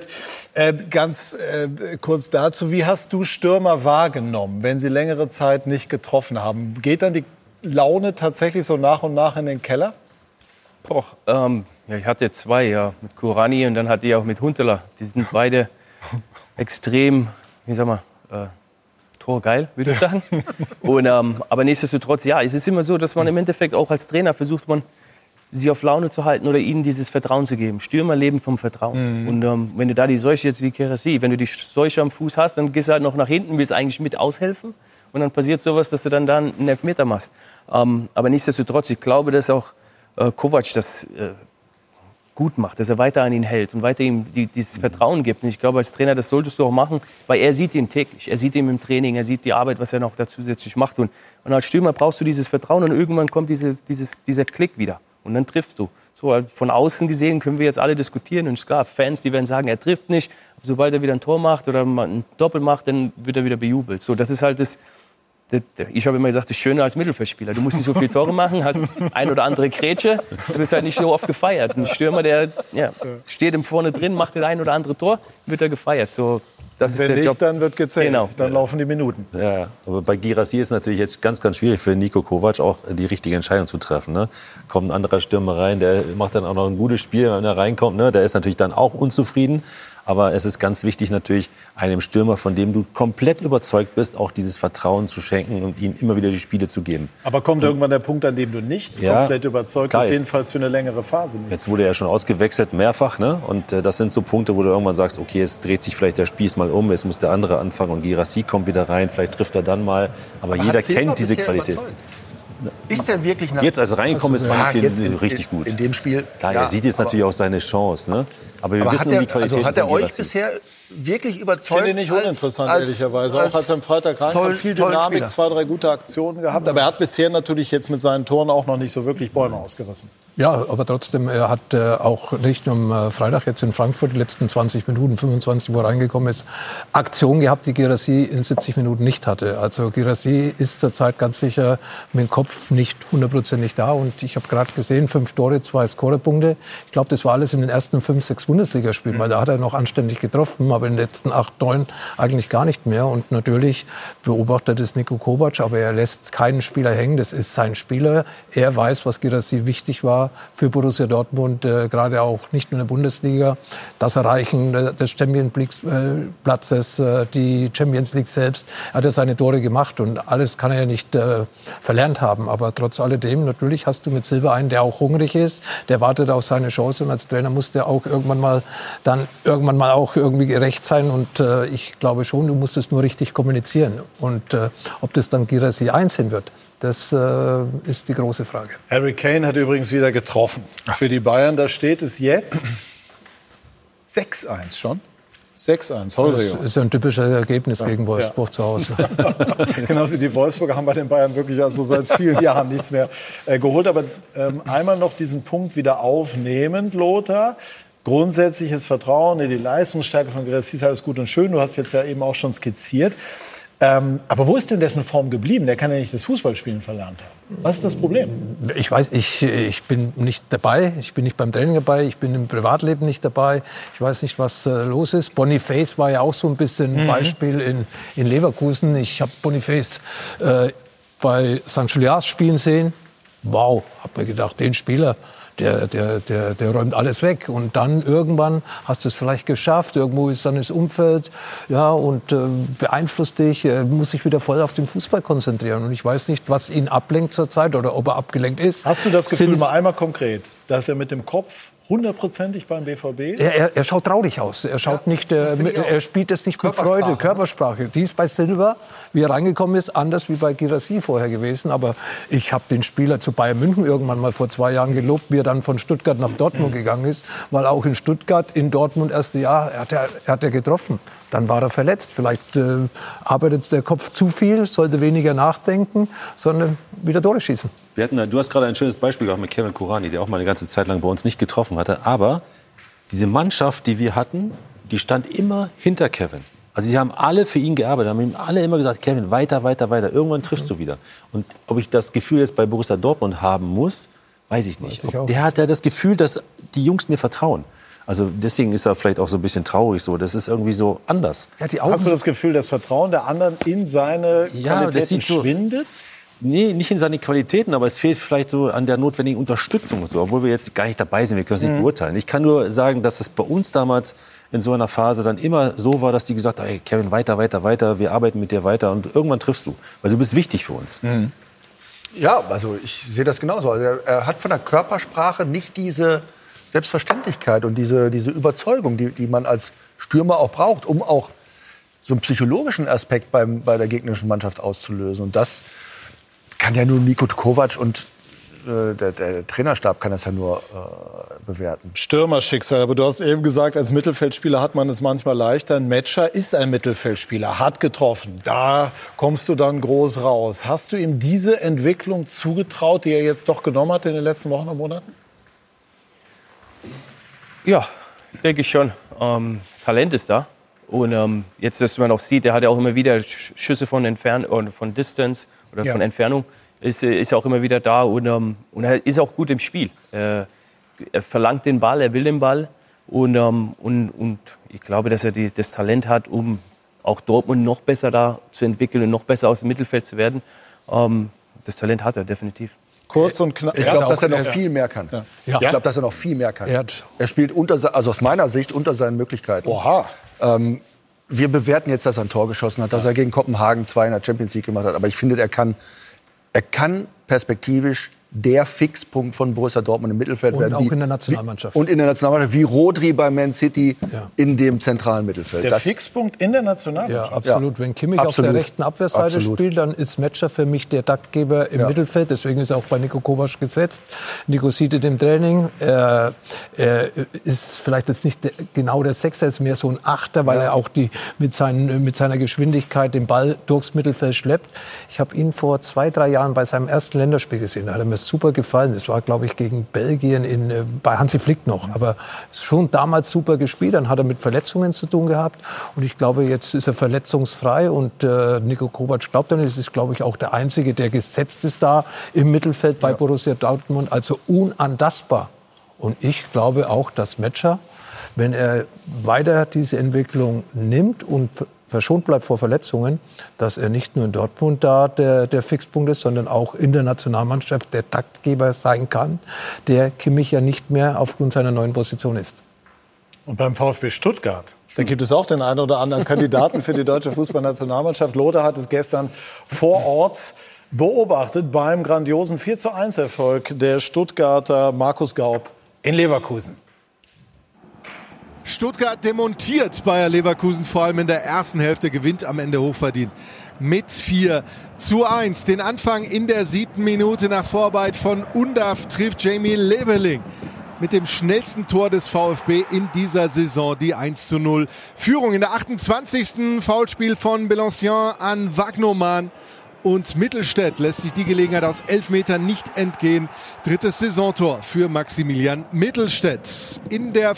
Ganz kurz dazu, wie hast du Stürmer wahrgenommen, wenn sie längere Zeit nicht getroffen haben? Geht dann die Laune tatsächlich so nach und nach in den Keller?
Boah, ja, ich hatte 2, ja, mit Kourani und dann hatte ich auch mit Huntelaar. Die sind beide extrem, wie sag mal, torgeil, würde ich sagen. Und, aber nichtsdestotrotz, ja, es ist immer so, dass man im Endeffekt auch als Trainer versucht, sie auf Laune zu halten oder ihnen dieses Vertrauen zu geben. Stürmer leben vom Vertrauen. Mhm. Und wenn du da die Seuche jetzt wie Guirassy, wenn du die Seuche am Fuß hast, dann gehst du halt noch nach hinten, willst eigentlich mit aushelfen. Und dann passiert sowas, dass du dann da einen Elfmeter machst. Aber nichtsdestotrotz, ich glaube, dass auch Kovac das gut macht, dass er weiter an ihn hält und weiter ihm dieses Vertrauen gibt. Und ich glaube, als Trainer, das solltest du auch machen, weil er sieht ihn täglich. Er sieht ihn im Training, er sieht die Arbeit, was er noch da zusätzlich macht. Und als Stürmer brauchst du dieses Vertrauen und irgendwann kommt dieser Klick wieder. Und dann triffst du. So, von außen gesehen können wir jetzt alle diskutieren. Und klar, Fans, die werden sagen, er trifft nicht. Aber sobald er wieder ein Tor macht oder ein Doppel macht, dann wird er wieder bejubelt. So, das ist halt ich habe immer gesagt, das Schöne als Mittelfeldspieler. Du musst nicht so viele Tore machen, hast ein oder andere Grätsche, du wirst halt nicht so oft gefeiert. Ein Stürmer, der steht vorne drin, macht das ein oder andere Tor, wird er gefeiert. So, das ist
wenn
der
nicht,
Job.
dann wird gezählt.
Genau.
Dann laufen die Minuten.
Ja, aber bei Guirassy ist es natürlich jetzt ganz, ganz schwierig für Niko Kovac auch die richtige Entscheidung zu treffen. Ne? Kommt ein anderer Stürmer rein, der macht dann auch noch ein gutes Spiel, wenn er reinkommt. Ne? Der ist natürlich dann auch unzufrieden. Aber es ist ganz wichtig natürlich, einem Stürmer, von dem du komplett überzeugt bist, auch dieses Vertrauen zu schenken und ihm immer wieder die Spiele zu geben.
Aber kommt irgendwann der Punkt, an dem du nicht komplett überzeugt bist, jedenfalls für eine längere Phase nicht.
Jetzt wurde er schon ausgewechselt, mehrfach. Ne? Und das sind so Punkte, wo du irgendwann sagst, okay, jetzt dreht sich vielleicht der Spieß mal um, jetzt muss der andere anfangen und Guirassy kommt wieder rein, vielleicht trifft er dann mal. Aber jeder kennt diese Qualität.
Überzeugt? Ist er wirklich
jetzt, als er reingekommen ist, fand ich ihn richtig gut.
In dem Spiel.
Klar, er sieht jetzt natürlich auch seine Chance. Ne? Aber wir wissen um die Qualität.
Also hat er euch bisher wirklich überzeugt?
Ich finde ihn nicht uninteressant, ehrlicherweise. Auch als er am Freitag reinkam, viel Dynamik, 2, 3 gute Aktionen gehabt. Aber er hat bisher natürlich jetzt mit seinen Toren auch noch nicht so wirklich Bäume ausgerissen.
Ja, aber trotzdem, er hat auch nicht nur am Freitag jetzt in Frankfurt die letzten 20 Minuten, 25, wo er reingekommen ist, Aktion gehabt, die Guirassy in 70 Minuten nicht hatte. Also Guirassy ist zurzeit ganz sicher mit dem Kopf nicht 100%ig da. Und ich habe gerade gesehen, 5 Tore, 2 Scorerpunkte. Ich glaube, das war alles in den ersten 5, 6 Bundesligaspielen, weil da hat er noch anständig getroffen, aber in den letzten 8, 9 eigentlich gar nicht mehr. Und natürlich beobachtet es Niko Kovac, aber er lässt keinen Spieler hängen. Das ist sein Spieler. Er weiß, was Guirassy wichtig war für Borussia Dortmund, gerade auch nicht nur in der Bundesliga. Das Erreichen des Champions League-Platzes, die Champions League selbst, hat er seine Tore gemacht und alles kann er ja nicht verlernt haben. Aber trotz alledem, natürlich hast du mit Silva einen, der auch hungrig ist, der wartet auf seine Chance und als Trainer muss der auch irgendwann mal auch irgendwie gerecht sein und ich glaube schon, du musst es nur richtig kommunizieren und ob das dann Guirassy einsehen wird. Das ist die große Frage.
Harry Kane hat übrigens wieder getroffen. Für die Bayern, da steht es jetzt 6-1 schon. 6-1, Holrio.
Das ist ja ein typisches Ergebnis gegen Wolfsburg zu Hause.
Genauso, die Wolfsburger haben bei den Bayern wirklich also seit vielen Jahren nichts mehr geholt. Aber einmal noch diesen Punkt wieder aufnehmend, Lothar. grundsätzliches Vertrauen in die Leistungsstärke von Guirassy ist alles gut und schön. Du hast jetzt ja eben auch schon skizziert. Aber wo ist denn dessen Form geblieben? Der kann ja nicht das Fußballspielen verlernt haben. Was ist das Problem?
Ich weiß, ich bin nicht dabei. Ich bin nicht beim Training dabei. Ich bin im Privatleben nicht dabei. Ich weiß nicht, was los ist. Boniface war ja auch so ein bisschen ein Beispiel in Leverkusen. Ich habe Boniface bei St. Julias spielen sehen. Wow, habe mir gedacht, den Spieler, der räumt alles weg. Und dann irgendwann hast du es vielleicht geschafft. Irgendwo ist dann das Umfeld, ja, und beeinflusst dich. Muss sich wieder voll auf den Fußball konzentrieren. Und ich weiß nicht, was ihn ablenkt zurzeit oder ob er abgelenkt ist.
Hast du das Gefühl, mal einmal konkret, dass er mit dem Kopf 100%ig beim BVB?
Er schaut traurig aus. Er schaut nicht, er spielt es nicht mit Freude. Körpersprache. Die ist bei Silva, wie er reingekommen ist, anders wie bei Guirassy vorher gewesen. Aber ich habe den Spieler zu Bayern München irgendwann mal vor 2 Jahren gelobt, wie er dann von Stuttgart nach Dortmund gegangen ist. Weil auch in Stuttgart, in Dortmund, erste Jahr, hat er getroffen. Dann war er verletzt. Vielleicht arbeitet der Kopf zu viel, sollte weniger nachdenken, sondern wieder Tore schießen.
Du hast gerade ein schönes Beispiel gehabt mit Kevin Kurani, der auch mal eine ganze Zeit lang bei uns nicht getroffen hatte. Aber diese Mannschaft, die wir hatten, die stand immer hinter Kevin. Also die haben alle für ihn gearbeitet, haben ihm alle immer gesagt, Kevin, weiter, weiter, weiter. Irgendwann triffst du wieder. Und ob ich das Gefühl jetzt bei Borussia Dortmund haben muss, weiß ich nicht. Der hat ja das Gefühl, dass die Jungs mir vertrauen. Also deswegen ist er vielleicht auch so ein bisschen traurig so. Das ist irgendwie so anders.
Ja, hast du das Gefühl, das Vertrauen der anderen in seine Qualitäten schwindet?
Nee, nicht in seine Qualitäten, aber es fehlt vielleicht so an der notwendigen Unterstützung. So, obwohl wir jetzt gar nicht dabei sind, wir können es nicht beurteilen. Ich kann nur sagen, dass es bei uns damals in so einer Phase dann immer so war, dass die gesagt haben, hey Kevin, weiter, weiter, weiter, wir arbeiten mit dir weiter und irgendwann triffst du, weil du bist wichtig für uns.
Ja, also ich sehe das genauso. Also er hat von der Körpersprache nicht diese Selbstverständlichkeit und diese Überzeugung, die man als Stürmer auch braucht, um auch so einen psychologischen Aspekt bei der gegnerischen Mannschaft auszulösen. Und das kann ja nur Niko Kovac und der Trainerstab kann das ja nur bewerten.
Stürmerschicksal, aber du hast eben gesagt, als Mittelfeldspieler hat man es manchmal leichter. Ein Metscher ist ein Mittelfeldspieler, hat getroffen. Da kommst du dann groß raus. Hast du ihm diese Entwicklung zugetraut, die er jetzt doch genommen hat in den letzten Wochen und Monaten?
Ja, denke ich schon. Das Talent ist da. Und jetzt, dass man auch sieht, er hat ja auch immer wieder Schüsse von Entfernung, von Distance oder von Entfernung, ist ja auch immer wieder da. Und er ist auch gut im Spiel. Er verlangt den Ball, er will den Ball. Und ich glaube, dass er das Talent hat, um auch Dortmund noch besser da zu entwickeln und noch besser aus dem Mittelfeld zu werden. Das Talent hat er definitiv.
Kurz und knapp.
Ich glaube, dass er noch viel mehr kann. Ich glaube, dass er noch viel mehr kann. Er spielt also aus meiner Sicht unter seinen Möglichkeiten.
Oha.
Wir bewerten jetzt, dass er ein Tor geschossen hat, dass er gegen Kopenhagen 2 in der Champions League gemacht hat. Aber ich finde, er kann perspektivisch der Fixpunkt von Borussia Dortmund im Mittelfeld
und
werden.
Auch in der Nationalmannschaft.
Und in der Nationalmannschaft, wie Rodri bei Man City in dem zentralen Mittelfeld.
Der Fixpunkt in der Nationalmannschaft?
Ja, absolut. Wenn Kimmich auf der rechten Abwehrseite spielt, dann ist Metscher für mich der Taktgeber im Mittelfeld. Deswegen ist er auch bei Niko Kovac gesetzt. Niko sieht es im Training. Er ist vielleicht jetzt nicht genau der Sechser, ist mehr so ein Achter, weil er auch mit seiner Geschwindigkeit den Ball durchs Mittelfeld schleppt. Ich habe ihn vor 2-3 Jahren bei seinem ersten Länderspiel gesehen. Da hat er mir super gefallen. Das war, glaube ich, gegen Belgien bei Hansi Flick noch. Aber schon damals super gespielt. Dann hat er mit Verletzungen zu tun gehabt. Und ich glaube, jetzt ist er verletzungsfrei. Und Niko Kovac glaubt dann, es ist, glaube ich, auch der Einzige, der gesetzt ist da im Mittelfeld bei Borussia Dortmund. Also unantastbar. Und ich glaube auch, dass Metscher, wenn er weiter diese Entwicklung nimmt und verschont bleibt vor Verletzungen, dass er nicht nur in Dortmund da der Fixpunkt ist, sondern auch in der Nationalmannschaft der Taktgeber sein kann, der Kimmich ja nicht mehr aufgrund seiner neuen Position ist.
Und beim VfB Stuttgart, da gibt es auch den einen oder anderen Kandidaten für die deutsche Fußballnationalmannschaft. Lothar hat es gestern vor Ort beobachtet beim grandiosen 4:1-Erfolg der Stuttgarter Markus Gaub in Leverkusen.
Stuttgart demontiert Bayer Leverkusen, vor allem in der ersten Hälfte, gewinnt am Ende hochverdient mit 4:1. Den Anfang in der 7. Minute nach Vorarbeit von Undav trifft Jamie Leveling mit dem schnellsten Tor des VfB in dieser Saison die 1:0 Führung. In der 28. Foulspiel von Belancian an Wagnoman Und Mittelstädt lässt sich die Gelegenheit aus 11 Metern nicht entgehen. 3. Saisontor für Maximilian Mittelstädt. In der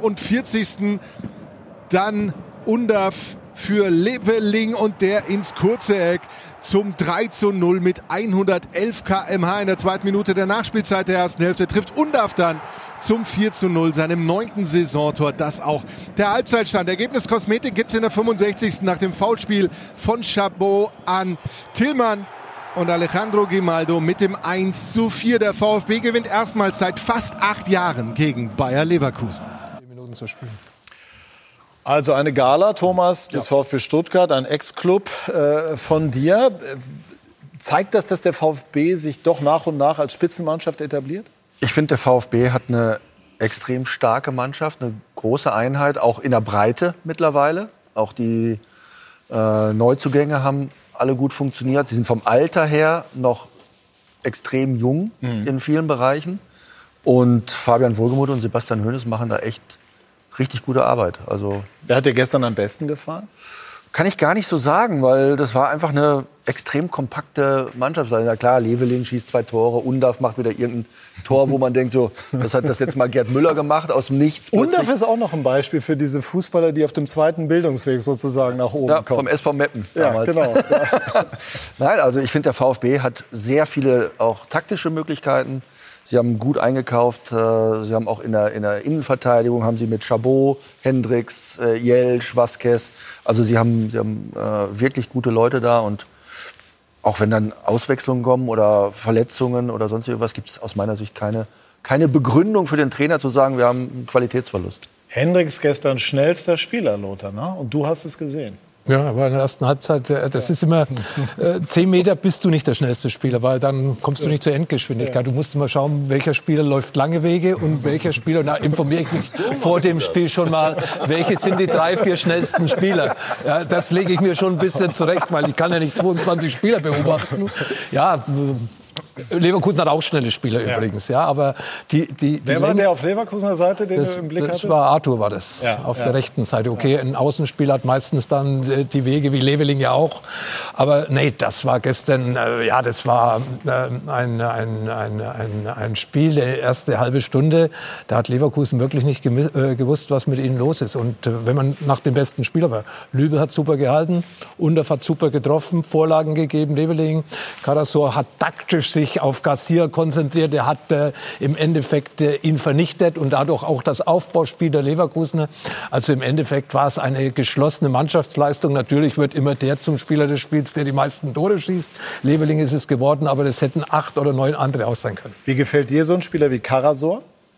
45. dann Undav für Leveling und der ins kurze Eck zum 3:0 mit 111 km/h in der 2. Minute der Nachspielzeit der ersten Hälfte. Trifft Undav dann zum 4:0, seinem 9. Saisontor. Das auch der Halbzeitstand. Ergebnis Kosmetik gibt es in der 65. nach dem Foulspiel von Chabot an Tillmann. Und Alejandro Grimaldo mit dem 1:4. Der VfB gewinnt erstmals seit fast 8 Jahren gegen Bayer Leverkusen.
10 Minuten zu spielen.
Also eine Gala, Thomas, des VfB Stuttgart, ein Ex-Club von dir. Zeigt das, dass der VfB sich doch nach und nach als Spitzenmannschaft etabliert?
Ich finde, der VfB hat eine extrem starke Mannschaft, eine große Einheit, auch in der Breite mittlerweile. Auch die Neuzugänge haben alle gut funktioniert. Sie sind vom Alter her noch extrem jung in vielen Bereichen. Und Fabian Wohlgemuth und Sebastian Hoeneß machen da echt richtig gute Arbeit. Also,
wer hat dir gestern am besten gefallen?
Kann ich gar nicht so sagen, weil das war einfach eine extrem kompakte Mannschaft. Na klar, Leveling schießt 2 Tore, Undav macht wieder irgendein Tor, wo man denkt, so, das hat das jetzt mal Gerd Müller gemacht, aus dem Nichts.
Undav ist auch noch ein Beispiel für diese Fußballer, die auf dem zweiten Bildungsweg sozusagen nach oben kommen.
Vom SV Meppen
Ja,
damals.
genau. Ja.
Nein, also ich finde, der VfB hat sehr viele auch taktische Möglichkeiten. Sie haben gut eingekauft. Sie haben auch in der Innenverteidigung haben sie mit Chabot, Hendricks, Jelsch, Vasquez. Also sie haben wirklich gute Leute da. Und auch wenn dann Auswechslungen kommen oder Verletzungen oder sonst irgendwas, gibt es aus meiner Sicht keine Begründung für den Trainer zu sagen, wir haben einen Qualitätsverlust.
Hendricks gestern schnellster Spieler, Lothar, ne? Und du hast es gesehen.
Ja, aber in der ersten Halbzeit, das ist immer, 10 Meter bist du nicht der schnellste Spieler, weil dann kommst du nicht zur Endgeschwindigkeit. Du musst immer schauen, welcher Spieler läuft lange Wege und welcher Spieler, na, informiere ich mich vor dem Spiel schon mal, welche sind die 3, 4 schnellsten Spieler. Ja, das lege ich mir schon ein bisschen zurecht, weil ich kann ja nicht 22 Spieler beobachten. Ja, Leverkusen hat auch schnelle Spieler übrigens, ja, aber
Wer war der auf Leverkusener Seite, den du im Blick hattest?
Das war Arthur, war das, auf der rechten Seite. Okay, ein Außenspieler hat meistens dann die Wege, wie Leveling ja auch. Aber nee, das war gestern, das war ein Spiel, der erste halbe Stunde, da hat Leverkusen wirklich nicht gewusst, was mit ihnen los ist. Und wenn man nach dem besten Spieler war, Lübbe hat super gehalten, Undav hat super getroffen, Vorlagen gegeben, Leveling, Karasor hat taktisch sich auf Garcia konzentriert. Er hat im Endeffekt ihn vernichtet und dadurch auch das Aufbauspiel der Leverkusener. Also im Endeffekt war es eine geschlossene Mannschaftsleistung. Natürlich wird immer der zum Spieler des Spiels, der die meisten Tore schießt. Leveling ist es geworden, aber das hätten 8 oder 9 andere auch sein können.
Wie gefällt dir so ein Spieler wie Karasor?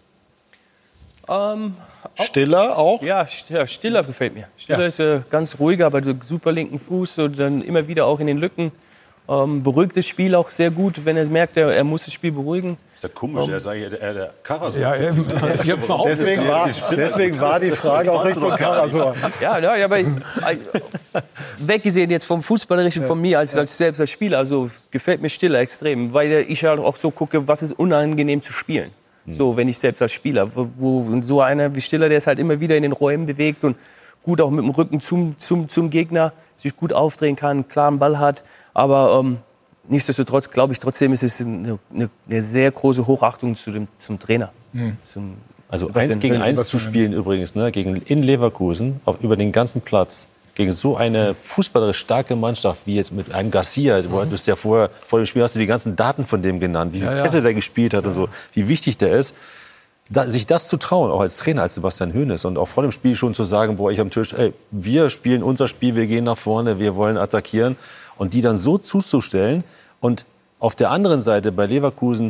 Stiller auch?
Ja, Stiller gefällt mir. Stiller ist ganz ruhiger, aber super linken Fuß und dann immer wieder auch in den Lücken. Beruhigt das Spiel auch sehr gut, wenn er merkt, er muss das Spiel beruhigen.
Ist ja komisch, er sagt der Karasor.
Ja,
deswegen war die Frage auch Richtung Karasor.
Ja, aber weggesehen jetzt vom Fußballerischen von mir selbst als Spieler, also gefällt mir Stiller extrem, weil ich halt auch so gucke, was ist unangenehm zu spielen. So, wenn ich selbst als Spieler, wo so einer wie Stiller, der ist halt immer wieder in den Räumen bewegt und gut auch mit dem Rücken zum Gegner sich gut aufdrehen kann, einen klaren Ball hat. Aber nichtsdestotrotz glaube ich, trotzdem ist es eine sehr große Hochachtung zum Trainer.
Also 1 gegen 1 zu spielen übrigens, ne, in Leverkusen, über den ganzen Platz, gegen so eine fußballerisch starke Mannschaft wie jetzt mit einem Garcia. Du hast ja vor dem Spiel hast du die ganzen Daten von dem genannt, wie viel Kessel der gespielt hat und so, wie wichtig der ist. Sich das zu trauen, auch als Trainer, als Sebastian Hoeneß und auch vor dem Spiel schon zu sagen, ich am Tisch, wir spielen unser Spiel, wir gehen nach vorne, wir wollen attackieren. Und die dann so zuzustellen und auf der anderen Seite bei Leverkusen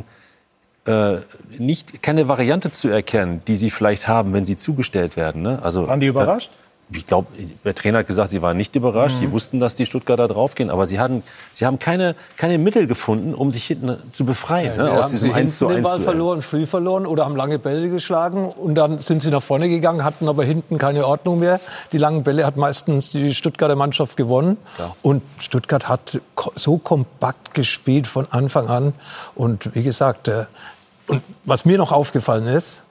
keine Variante zu erkennen, die sie vielleicht haben, wenn sie zugestellt werden. Ne? Also,
waren die überrascht?
Ich glaube, der Trainer hat gesagt, sie waren nicht überrascht. Sie wussten, dass die Stuttgarter draufgehen. Aber sie haben keine Mittel gefunden, um sich hinten zu befreien. Ne? Aus diesem 1:1
den Ball verloren, früh verloren oder haben lange Bälle geschlagen. Und dann sind sie nach vorne gegangen, hatten aber hinten keine Ordnung mehr. Die langen Bälle hat meistens die Stuttgarter Mannschaft gewonnen. Ja. Und Stuttgart hat so kompakt gespielt von Anfang an. Und wie gesagt, und was mir noch aufgefallen ist,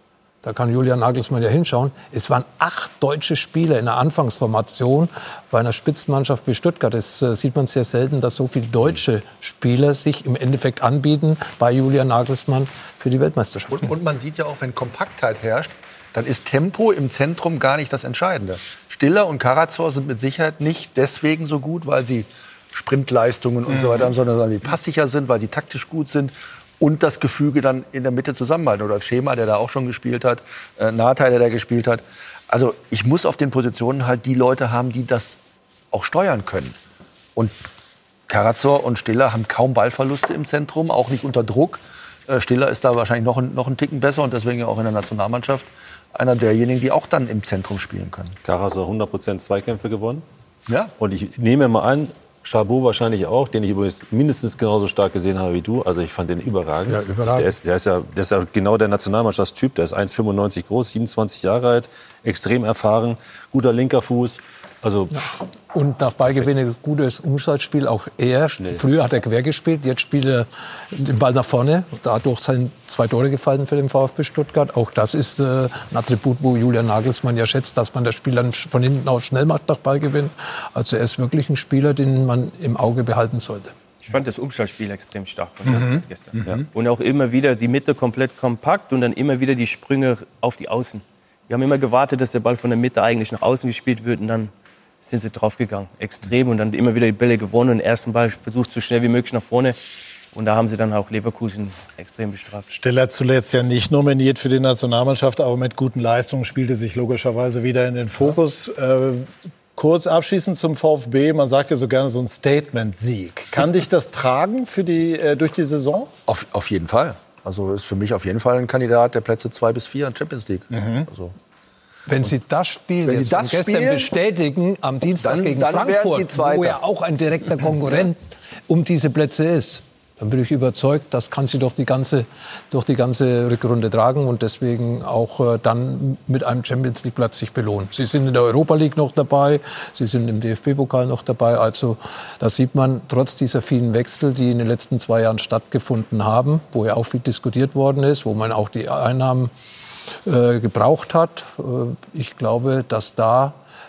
da kann Julian Nagelsmann ja hinschauen, es waren 8 deutsche Spieler in der Anfangsformation bei einer Spitzenmannschaft wie Stuttgart. Das sieht man sehr selten, dass so viele deutsche Spieler sich im Endeffekt anbieten bei Julian Nagelsmann für die Weltmeisterschaft.
Und man sieht ja auch, wenn Kompaktheit herrscht, dann ist Tempo im Zentrum gar nicht das Entscheidende. Stiller und Karazor sind mit Sicherheit nicht deswegen so gut, weil sie Sprintleistungen und so weiter haben, sondern weil sie passsicher sind, weil sie taktisch gut sind und das Gefüge dann in der Mitte zusammenhalten. Oder Schema, der da auch schon gespielt hat, Natay, der da gespielt hat. Also ich muss auf den Positionen halt die Leute haben, die das auch steuern können. Und Karazor und Stiller haben kaum Ballverluste im Zentrum, auch nicht unter Druck. Stiller ist da wahrscheinlich noch einen Ticken besser und deswegen auch in der Nationalmannschaft einer derjenigen, die auch dann im Zentrum spielen können.
Karazor 100% Zweikämpfe gewonnen.
Ja.
Und ich nehme mal an, Chabot wahrscheinlich auch, den ich übrigens mindestens genauso stark gesehen habe wie du. Also ich fand den überragend. Ja, überragend. Der ist ja genau der Nationalmannschaftstyp. Der ist 1,95 groß, 27 Jahre alt, extrem erfahren, guter linker Fuß. Also
und nach Ballgewinne gutes Umschaltspiel, auch er. Schnell. Früher hat er quer gespielt, jetzt spielt er den Ball nach vorne. Dadurch sind 2 Tore gefallen für den VfB Stuttgart. Auch das ist ein Attribut, wo Julian Nagelsmann ja schätzt, dass man das Spiel dann von hinten aus schnell macht nach Ballgewinn. Also er ist wirklich ein Spieler, den man im Auge behalten sollte.
Ich fand das Umschaltspiel extrem stark von gestern. Ja. Und auch immer wieder die Mitte komplett kompakt und dann immer wieder die Sprünge auf die Außen. Wir haben immer gewartet, dass der Ball von der Mitte eigentlich nach außen gespielt wird und dann sind sie draufgegangen, extrem. Und dann immer wieder die Bälle gewonnen und den ersten Ball versucht so schnell wie möglich nach vorne. Und da haben sie dann auch Leverkusen extrem bestraft.
Stiller zuletzt ja nicht nominiert für die Nationalmannschaft, aber mit guten Leistungen spielte sich logischerweise wieder in den Fokus. Kurz abschließend zum VfB, man sagt ja so gerne so ein Statement-Sieg. Kann dich das tragen für durch die Saison?
Auf jeden Fall. Also ist für mich auf jeden Fall ein Kandidat der Plätze 2 bis 4 in Champions League. Also
wenn Sie das Spiel jetzt von gestern bestätigen, am Dienstag gegen Frankfurt, wo ja auch ein direkter Konkurrent um diese Plätze ist, dann bin ich überzeugt, das kann Sie durch die ganze Rückrunde tragen und deswegen auch dann mit einem Champions-League-Platz sich belohnen. Sie sind in der Europa League noch dabei, Sie sind im DFB-Pokal noch dabei. Also da sieht man, trotz dieser vielen Wechsel, die in den letzten 2 Jahren stattgefunden haben, wo ja auch viel diskutiert worden ist, wo man auch die Einnahmen gebraucht hat. Ich glaube, dass da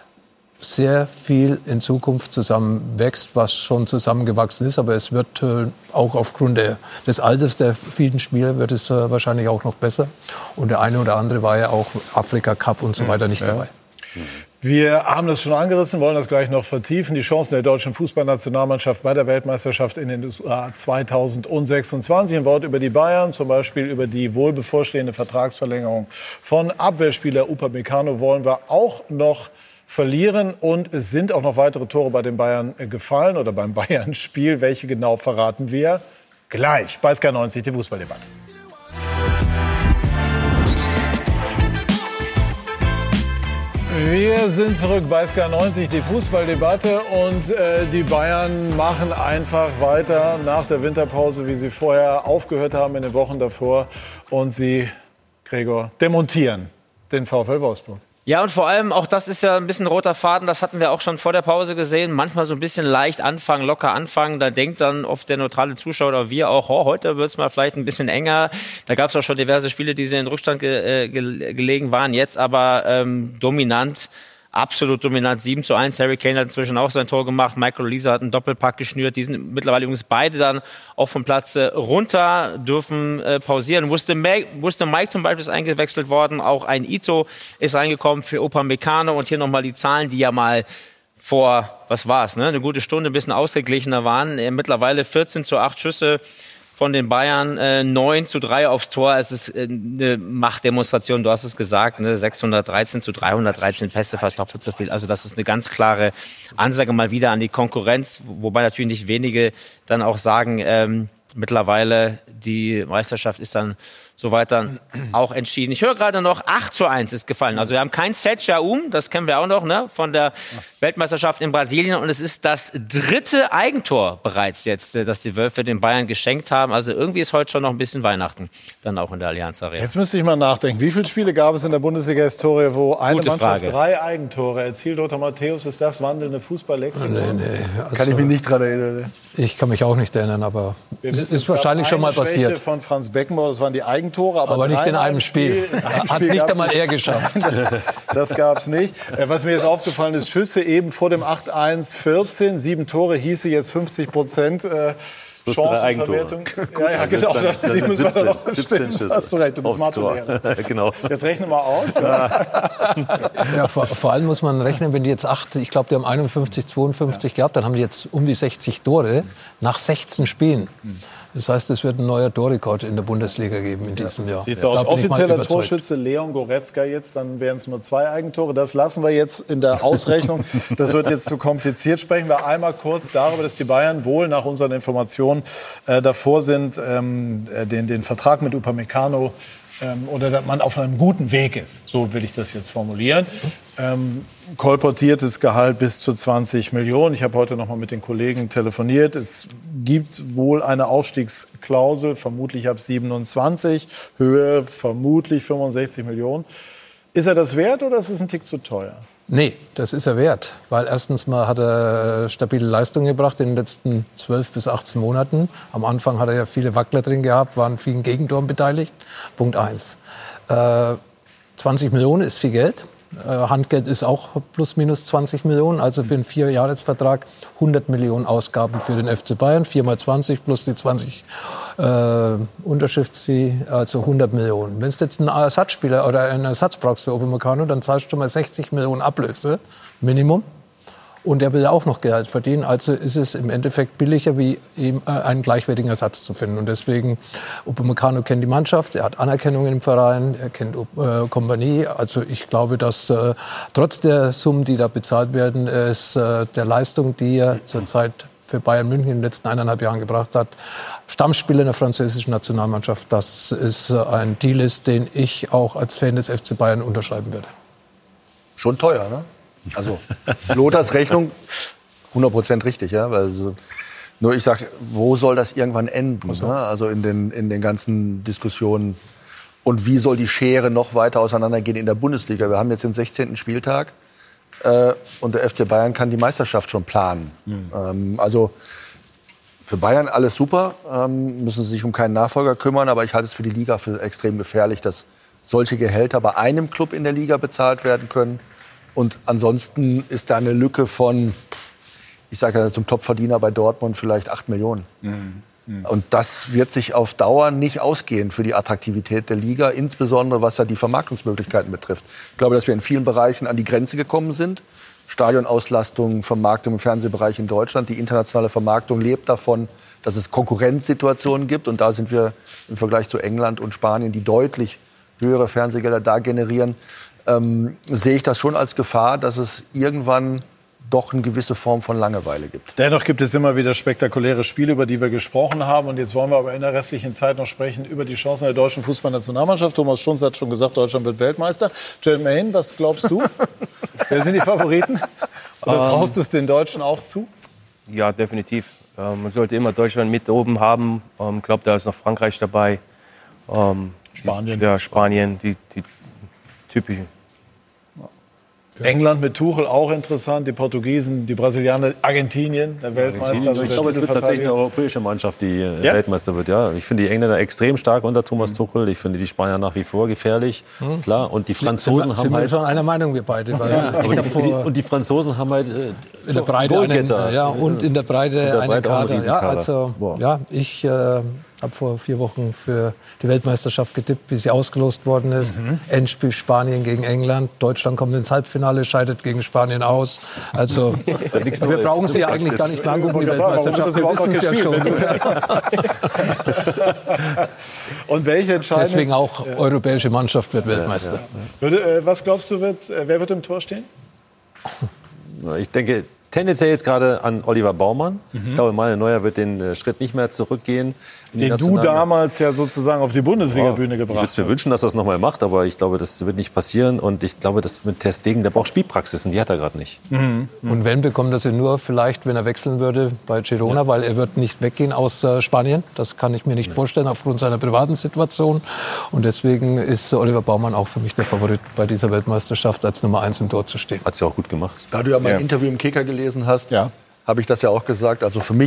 sehr viel in Zukunft zusammenwächst, was schon zusammengewachsen ist. Aber es wird auch aufgrund des Alters der vielen Spieler wird es wahrscheinlich auch noch besser. Und der eine oder andere war ja auch Afrika Cup und so weiter nicht dabei.
Wir haben das schon angerissen, wollen das gleich noch vertiefen. Die Chancen der deutschen Fußballnationalmannschaft bei der Weltmeisterschaft in den USA 2026. Ein Wort über die Bayern, zum Beispiel über die wohl bevorstehende Vertragsverlängerung von Abwehrspieler Upamecano wollen wir auch noch verlieren. Und es sind auch noch weitere Tore bei den Bayern gefallen oder beim Bayern-Spiel. Welche genau verraten wir gleich bei SK90, die Fußballdebatte. Wir sind zurück bei SK90, die Fußballdebatte und die Bayern machen einfach weiter nach der Winterpause, wie sie vorher aufgehört haben in den Wochen davor und sie, Gregor, demontieren den VfL Wolfsburg.
Ja, und vor allem, auch das ist ja ein bisschen roter Faden, das hatten wir auch schon vor der Pause gesehen, manchmal so ein bisschen leicht anfangen, locker anfangen, da denkt dann oft der neutrale Zuschauer oder wir auch, heute wird es mal vielleicht ein bisschen enger. Da gab es auch schon diverse Spiele, die in den Rückstand gelegen waren, jetzt aber dominant. Absolut dominant, 7:1. Harry Kane hat inzwischen auch sein Tor gemacht. Michael Olise hat einen Doppelpack geschnürt. Die sind mittlerweile übrigens beide dann auch vom Platz runter, dürfen pausieren. Wusste Mike zum Beispiel ist eingewechselt worden. Auch ein Ito ist reingekommen für Upamecano. Und hier nochmal die Zahlen, die ja mal vor, was war's, ne? Eine gute Stunde, ein bisschen ausgeglichener waren. Mittlerweile 14:8 Schüsse von den Bayern, 9:3 aufs Tor. Es ist eine Machtdemonstration, du hast es gesagt, ne? 613:313 Pässe, fast doppelt so viel. Also das ist eine ganz klare Ansage mal wieder an die Konkurrenz, wobei natürlich nicht wenige dann auch sagen, mittlerweile die Meisterschaft ist dann soweit dann auch entschieden. Ich höre gerade noch, 8:1 ist gefallen. Also wir haben kein Setcha das kennen wir auch noch, ne, von der Weltmeisterschaft in Brasilien. Und es ist das 3. Eigentor bereits jetzt, das die Wölfe den Bayern geschenkt haben. Also irgendwie ist heute schon noch ein bisschen Weihnachten, dann auch in der Allianz Arena.
Jetzt müsste ich mal nachdenken. Wie viele Spiele gab es in der Bundesliga-Historie, wo eine Mannschaft 3 Eigentore erzielt? Lothar Matthäus, ist das wandelnde Fußballlexikon?
Nee. Also, kann ich mich nicht dran erinnern.
Ich kann mich auch nicht erinnern, aber es ist wahrscheinlich schon mal passiert.
Von Franz Beckenbauer, das waren die Eigentore.
Aber nicht in einem Spiel. Hat nicht einmal er geschafft.
Das gab es nicht. Was mir jetzt aufgefallen ist, Schüsse eben vor dem 8-1, 14, 7 Tore, hieße jetzt 50%.
Plus 3 Eigentore.
Ja, genau.
Dann 17 Schüsse.
Hast du recht, du bist Mathelehrer.
Genau.
Jetzt rechne mal aus.
Ja, vor allem muss man rechnen, wenn die jetzt 8, ich glaube, die haben 51, 52 gehabt, dann haben die jetzt um die 60 Tore nach 16 Spielen. Das heißt, es wird ein neuer Torrekord in der Bundesliga geben in diesem Jahr.
Siehst du aus, offizieller Torschütze Leon Goretzka jetzt, dann wären es nur 2 Eigentore. Das lassen wir jetzt in der Ausrechnung. Das wird jetzt zu kompliziert. Sprechen wir einmal kurz darüber, dass die Bayern wohl nach unseren Informationen davor sind, den Vertrag mit Upamecano oder dass man auf einem guten Weg ist. So will ich das jetzt formulieren. Kolportiertes Gehalt bis zu 20 Millionen. Ich habe heute noch mal mit den Kollegen telefoniert. Es gibt wohl eine Aufstiegsklausel, vermutlich ab 27, Höhe vermutlich 65 Millionen. Ist er das wert oder ist es ein Tick zu teuer?
Nee, das ist er wert, weil erstens mal hat er stabile Leistungen gebracht in den letzten 12 bis 18 Monaten. Am Anfang hat er ja viele Wackler drin gehabt, waren vielen Gegentoren beteiligt. Punkt 1. 20 Millionen ist viel Geld. Handgeld ist auch plus minus 20 Millionen, also für einen 4-Jahres-Vertrag 100 Millionen Ausgaben für den FC Bayern, 4 mal 20 plus die 20 Unterschriftsfee, also 100 Millionen. Wenn du jetzt einen Ersatzspieler oder einen Ersatz brauchst für Upamecano, dann zahlst du mal 60 Millionen Ablöse, Minimum. Und er will ja auch noch Gehalt verdienen, also ist es im Endeffekt billiger, wie ihm einen gleichwertigen Ersatz zu finden. Und deswegen, Upamecano kennt die Mannschaft, er hat Anerkennung im Verein, er kennt Kompanie. Also ich glaube, dass trotz der Summen, die da bezahlt werden, es der Leistung, die er zurzeit für Bayern München in den letzten 1,5 Jahren gebracht hat, Stammspieler in der französischen Nationalmannschaft, das ist ein Deal ist, den ich auch als Fan des FC Bayern unterschreiben würde.
Schon teuer, ne? Also Lothars Rechnung 100% richtig, ja. Also, nur ich sage, wo soll das irgendwann enden? Ne? Also in den ganzen Diskussionen. Und wie soll die Schere noch weiter auseinandergehen in der Bundesliga? Wir haben jetzt den 16. Spieltag und der FC Bayern kann die Meisterschaft schon planen. Also für Bayern alles super, müssen sie sich um keinen Nachfolger kümmern. Aber ich halte es für die Liga für extrem gefährlich, dass solche Gehälter bei einem Club in der Liga bezahlt werden können. Und ansonsten ist da eine Lücke von, ich sage ja zum Topverdiener bei Dortmund vielleicht 8 Millionen. Und das wird sich auf Dauer nicht ausgehen für die Attraktivität der Liga, insbesondere was ja die Vermarktungsmöglichkeiten betrifft. Ich glaube, dass wir in vielen Bereichen an die Grenze gekommen sind. Stadionauslastung, Vermarktung im Fernsehbereich in Deutschland. Die internationale Vermarktung lebt davon, dass es Konkurrenzsituationen gibt. Und da sind wir im Vergleich zu England und Spanien, die deutlich höhere Fernsehgelder da generieren, sehe ich das schon als Gefahr, dass es irgendwann doch eine gewisse Form von Langeweile gibt.
Dennoch gibt es immer wieder spektakuläre Spiele, über die wir gesprochen haben. Und jetzt wollen wir aber in der restlichen Zeit noch sprechen über die Chancen der deutschen Fußballnationalmannschaft. Thomas Strunz hat schon gesagt, Deutschland wird Weltmeister. Jermaine, was glaubst du? Wer sind die Favoriten? Oder traust du es den Deutschen auch zu?
Ja, definitiv. Man sollte immer Deutschland mit oben haben. Ich glaube, da ist noch Frankreich dabei.
Spanien.
Ja, Spanien, die typischen.
England mit Tuchel auch interessant, die Portugiesen, die Brasilianer, Argentinien, der Weltmeister.
Ich glaube, es wird tatsächlich eine europäische Mannschaft, die Weltmeister wird. Ja, ich finde die Engländer extrem stark unter Thomas Tuchel. Ich finde die Spanier nach wie vor gefährlich. Klar, und die Franzosen haben halt...
Sind wir schon einer Meinung, wir beide.
Und die Franzosen haben halt
in der Breite und in der Breite einen Kader. Ja, also, ich habe vor 4 Wochen für die Weltmeisterschaft getippt, wie sie ausgelost worden ist. Endspiel Spanien gegen England. Deutschland kommt ins Halbfinale, scheidet gegen Spanien aus. Also wir brauchen sie ja eigentlich gar nicht mehr angucken, die Weltmeisterschaft. Wir wissen es ja schon.
Und welche entscheidende...
Deswegen auch europäische Mannschaft wird Weltmeister.
Was glaubst du, wer wird im Tor stehen?
Ich denke... Tendenziell jetzt gerade an Oliver Baumann. Ich glaube, Manuel Neuer wird den Schritt nicht mehr zurückgehen.
Den du damals ja sozusagen auf die Bundesliga-Bühne gebracht hast.
Ich würde mir wünschen, dass er es nochmal macht, aber ich glaube, das wird nicht passieren. Und ich glaube, das mit Ter Stegen, der braucht Spielpraxis und die hat er gerade nicht.
Und wenn, bekommt er sie nur vielleicht, wenn er wechseln würde bei Girona, weil er wird nicht weggehen aus Spanien. Das kann ich mir nicht vorstellen aufgrund seiner privaten Situation. Und deswegen ist Oliver Baumann auch für mich der Favorit bei dieser Weltmeisterschaft als Nummer 1 im Tor zu stehen.
Hat sie auch gut gemacht.
Da du ja mein Interview im Kicker gelesen hast, habe ich das ja auch gesagt. Also für mich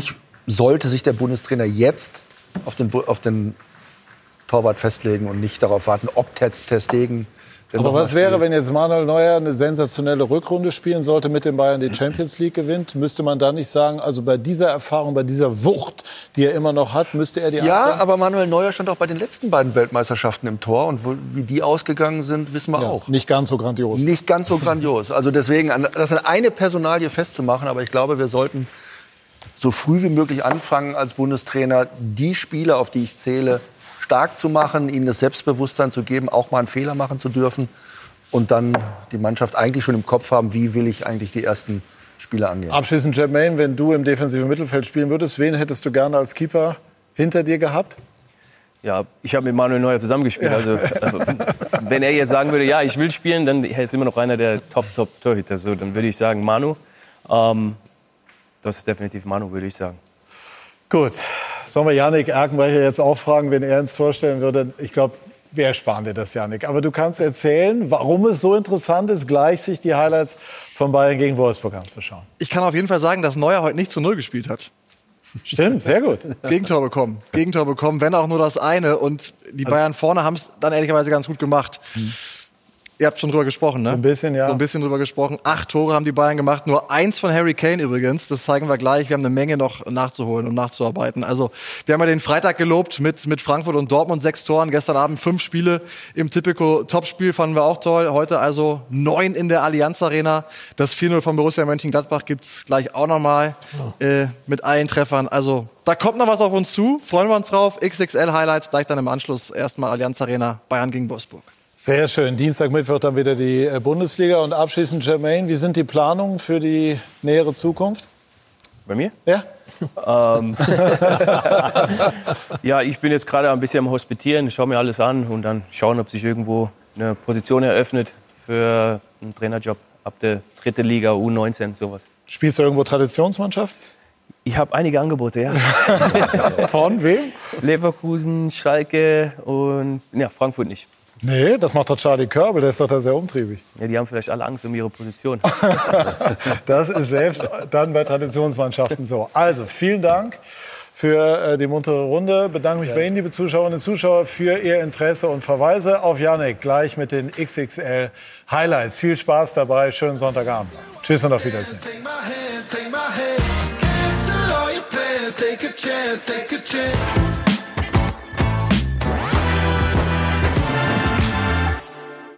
sollte sich der Bundestrainer jetzt auf den Torwart festlegen und nicht darauf warten, ob Ter Stegen.
Aber was wäre, wenn jetzt Manuel Neuer eine sensationelle Rückrunde spielen sollte, mit den Bayern die Champions League gewinnt? Müsste man da nicht sagen, also bei dieser Erfahrung, bei dieser Wucht, die er immer noch hat, müsste er die
Ja,
Anzahl?
aber Manuel Neuer stand auch bei den letzten beiden Weltmeisterschaften im Tor. Und wie die ausgegangen sind, wissen wir auch.
Nicht ganz so grandios.
Nicht ganz so grandios. Also deswegen, das an eine Personalie festzumachen. Aber ich glaube, wir sollten so früh wie möglich anfangen, als Bundestrainer die Spieler, auf die ich zähle, stark zu machen, ihnen das Selbstbewusstsein zu geben, auch mal einen Fehler machen zu dürfen und dann die Mannschaft eigentlich schon im Kopf haben, wie will ich eigentlich die ersten Spiele angehen.
Abschließend, Jermaine, wenn du im defensiven Mittelfeld spielen würdest, wen hättest du gerne als Keeper hinter dir gehabt?
Ja, ich habe mit Manuel Neuer zusammengespielt. Ja. Also, wenn er jetzt sagen würde, ja, ich will spielen, dann er ist immer noch einer der Top-Torhüter. So, dann würde ich sagen Manu. Das ist definitiv Manu, würde ich sagen.
Gut. Sollen wir Yannick Erkenbrecher jetzt auch fragen, wenn er ins Tor stellen würde? Ich glaube, wir ersparen dir das, Yannick. Aber du kannst erzählen, warum es so interessant ist, gleich sich die Highlights von Bayern gegen Wolfsburg anzuschauen.
Ich kann auf jeden Fall sagen, dass Neuer heute nicht zu 0 gespielt hat.
Stimmt, sehr gut.
Gegentor bekommen, wenn auch nur das eine. Und die Bayern vorne haben es dann ehrlicherweise ganz gut gemacht. Ihr habt schon drüber gesprochen, ne?
Ein bisschen, ja.
So ein bisschen drüber gesprochen. 8 Tore haben die Bayern gemacht, nur 1 von Harry Kane übrigens. Das zeigen wir gleich. Wir haben eine Menge noch nachzuholen und nachzuarbeiten. Also wir haben ja den Freitag gelobt mit Frankfurt und Dortmund 6 Toren. Gestern Abend 5 Spiele im Tipico-Topspiel, fanden wir auch toll. Heute also 9 in der Allianz Arena. Das 4-0 von Borussia Mönchengladbach gibt's gleich auch nochmal mit allen Treffern. Also da kommt noch was auf uns zu. Freuen wir uns drauf. XXL-Highlights gleich dann im Anschluss. Erstmal Allianz Arena, Bayern gegen Wolfsburg.
Sehr schön. Dienstag, Mittwoch dann wieder die Bundesliga. Und abschließend, Jermaine, wie sind die Planungen für die nähere Zukunft?
Bei mir?
Ja.
Ja, ich bin jetzt gerade ein bisschen am Hospitieren, schaue mir alles an und dann schauen, ob sich irgendwo eine Position eröffnet für einen Trainerjob ab der 3. Liga, U19, sowas.
Spielst du irgendwo Traditionsmannschaft?
Ich habe einige Angebote, ja.
Von wem?
Leverkusen, Schalke und ja, Frankfurt nicht.
Nee, das macht doch Charlie Körbel, der ist doch da sehr umtriebig.
Ja, die haben vielleicht alle Angst um ihre Position.
Das ist selbst dann bei Traditionsmannschaften so. Also, vielen Dank für die muntere Runde. Bedanke mich bei Ihnen, liebe Zuschauerinnen und Zuschauer, für Ihr Interesse und verweise auf Yannick gleich mit den XXL Highlights. Viel Spaß dabei, schönen Sonntagabend. Tschüss und auf Wiedersehen.
Take a chance, take a chance.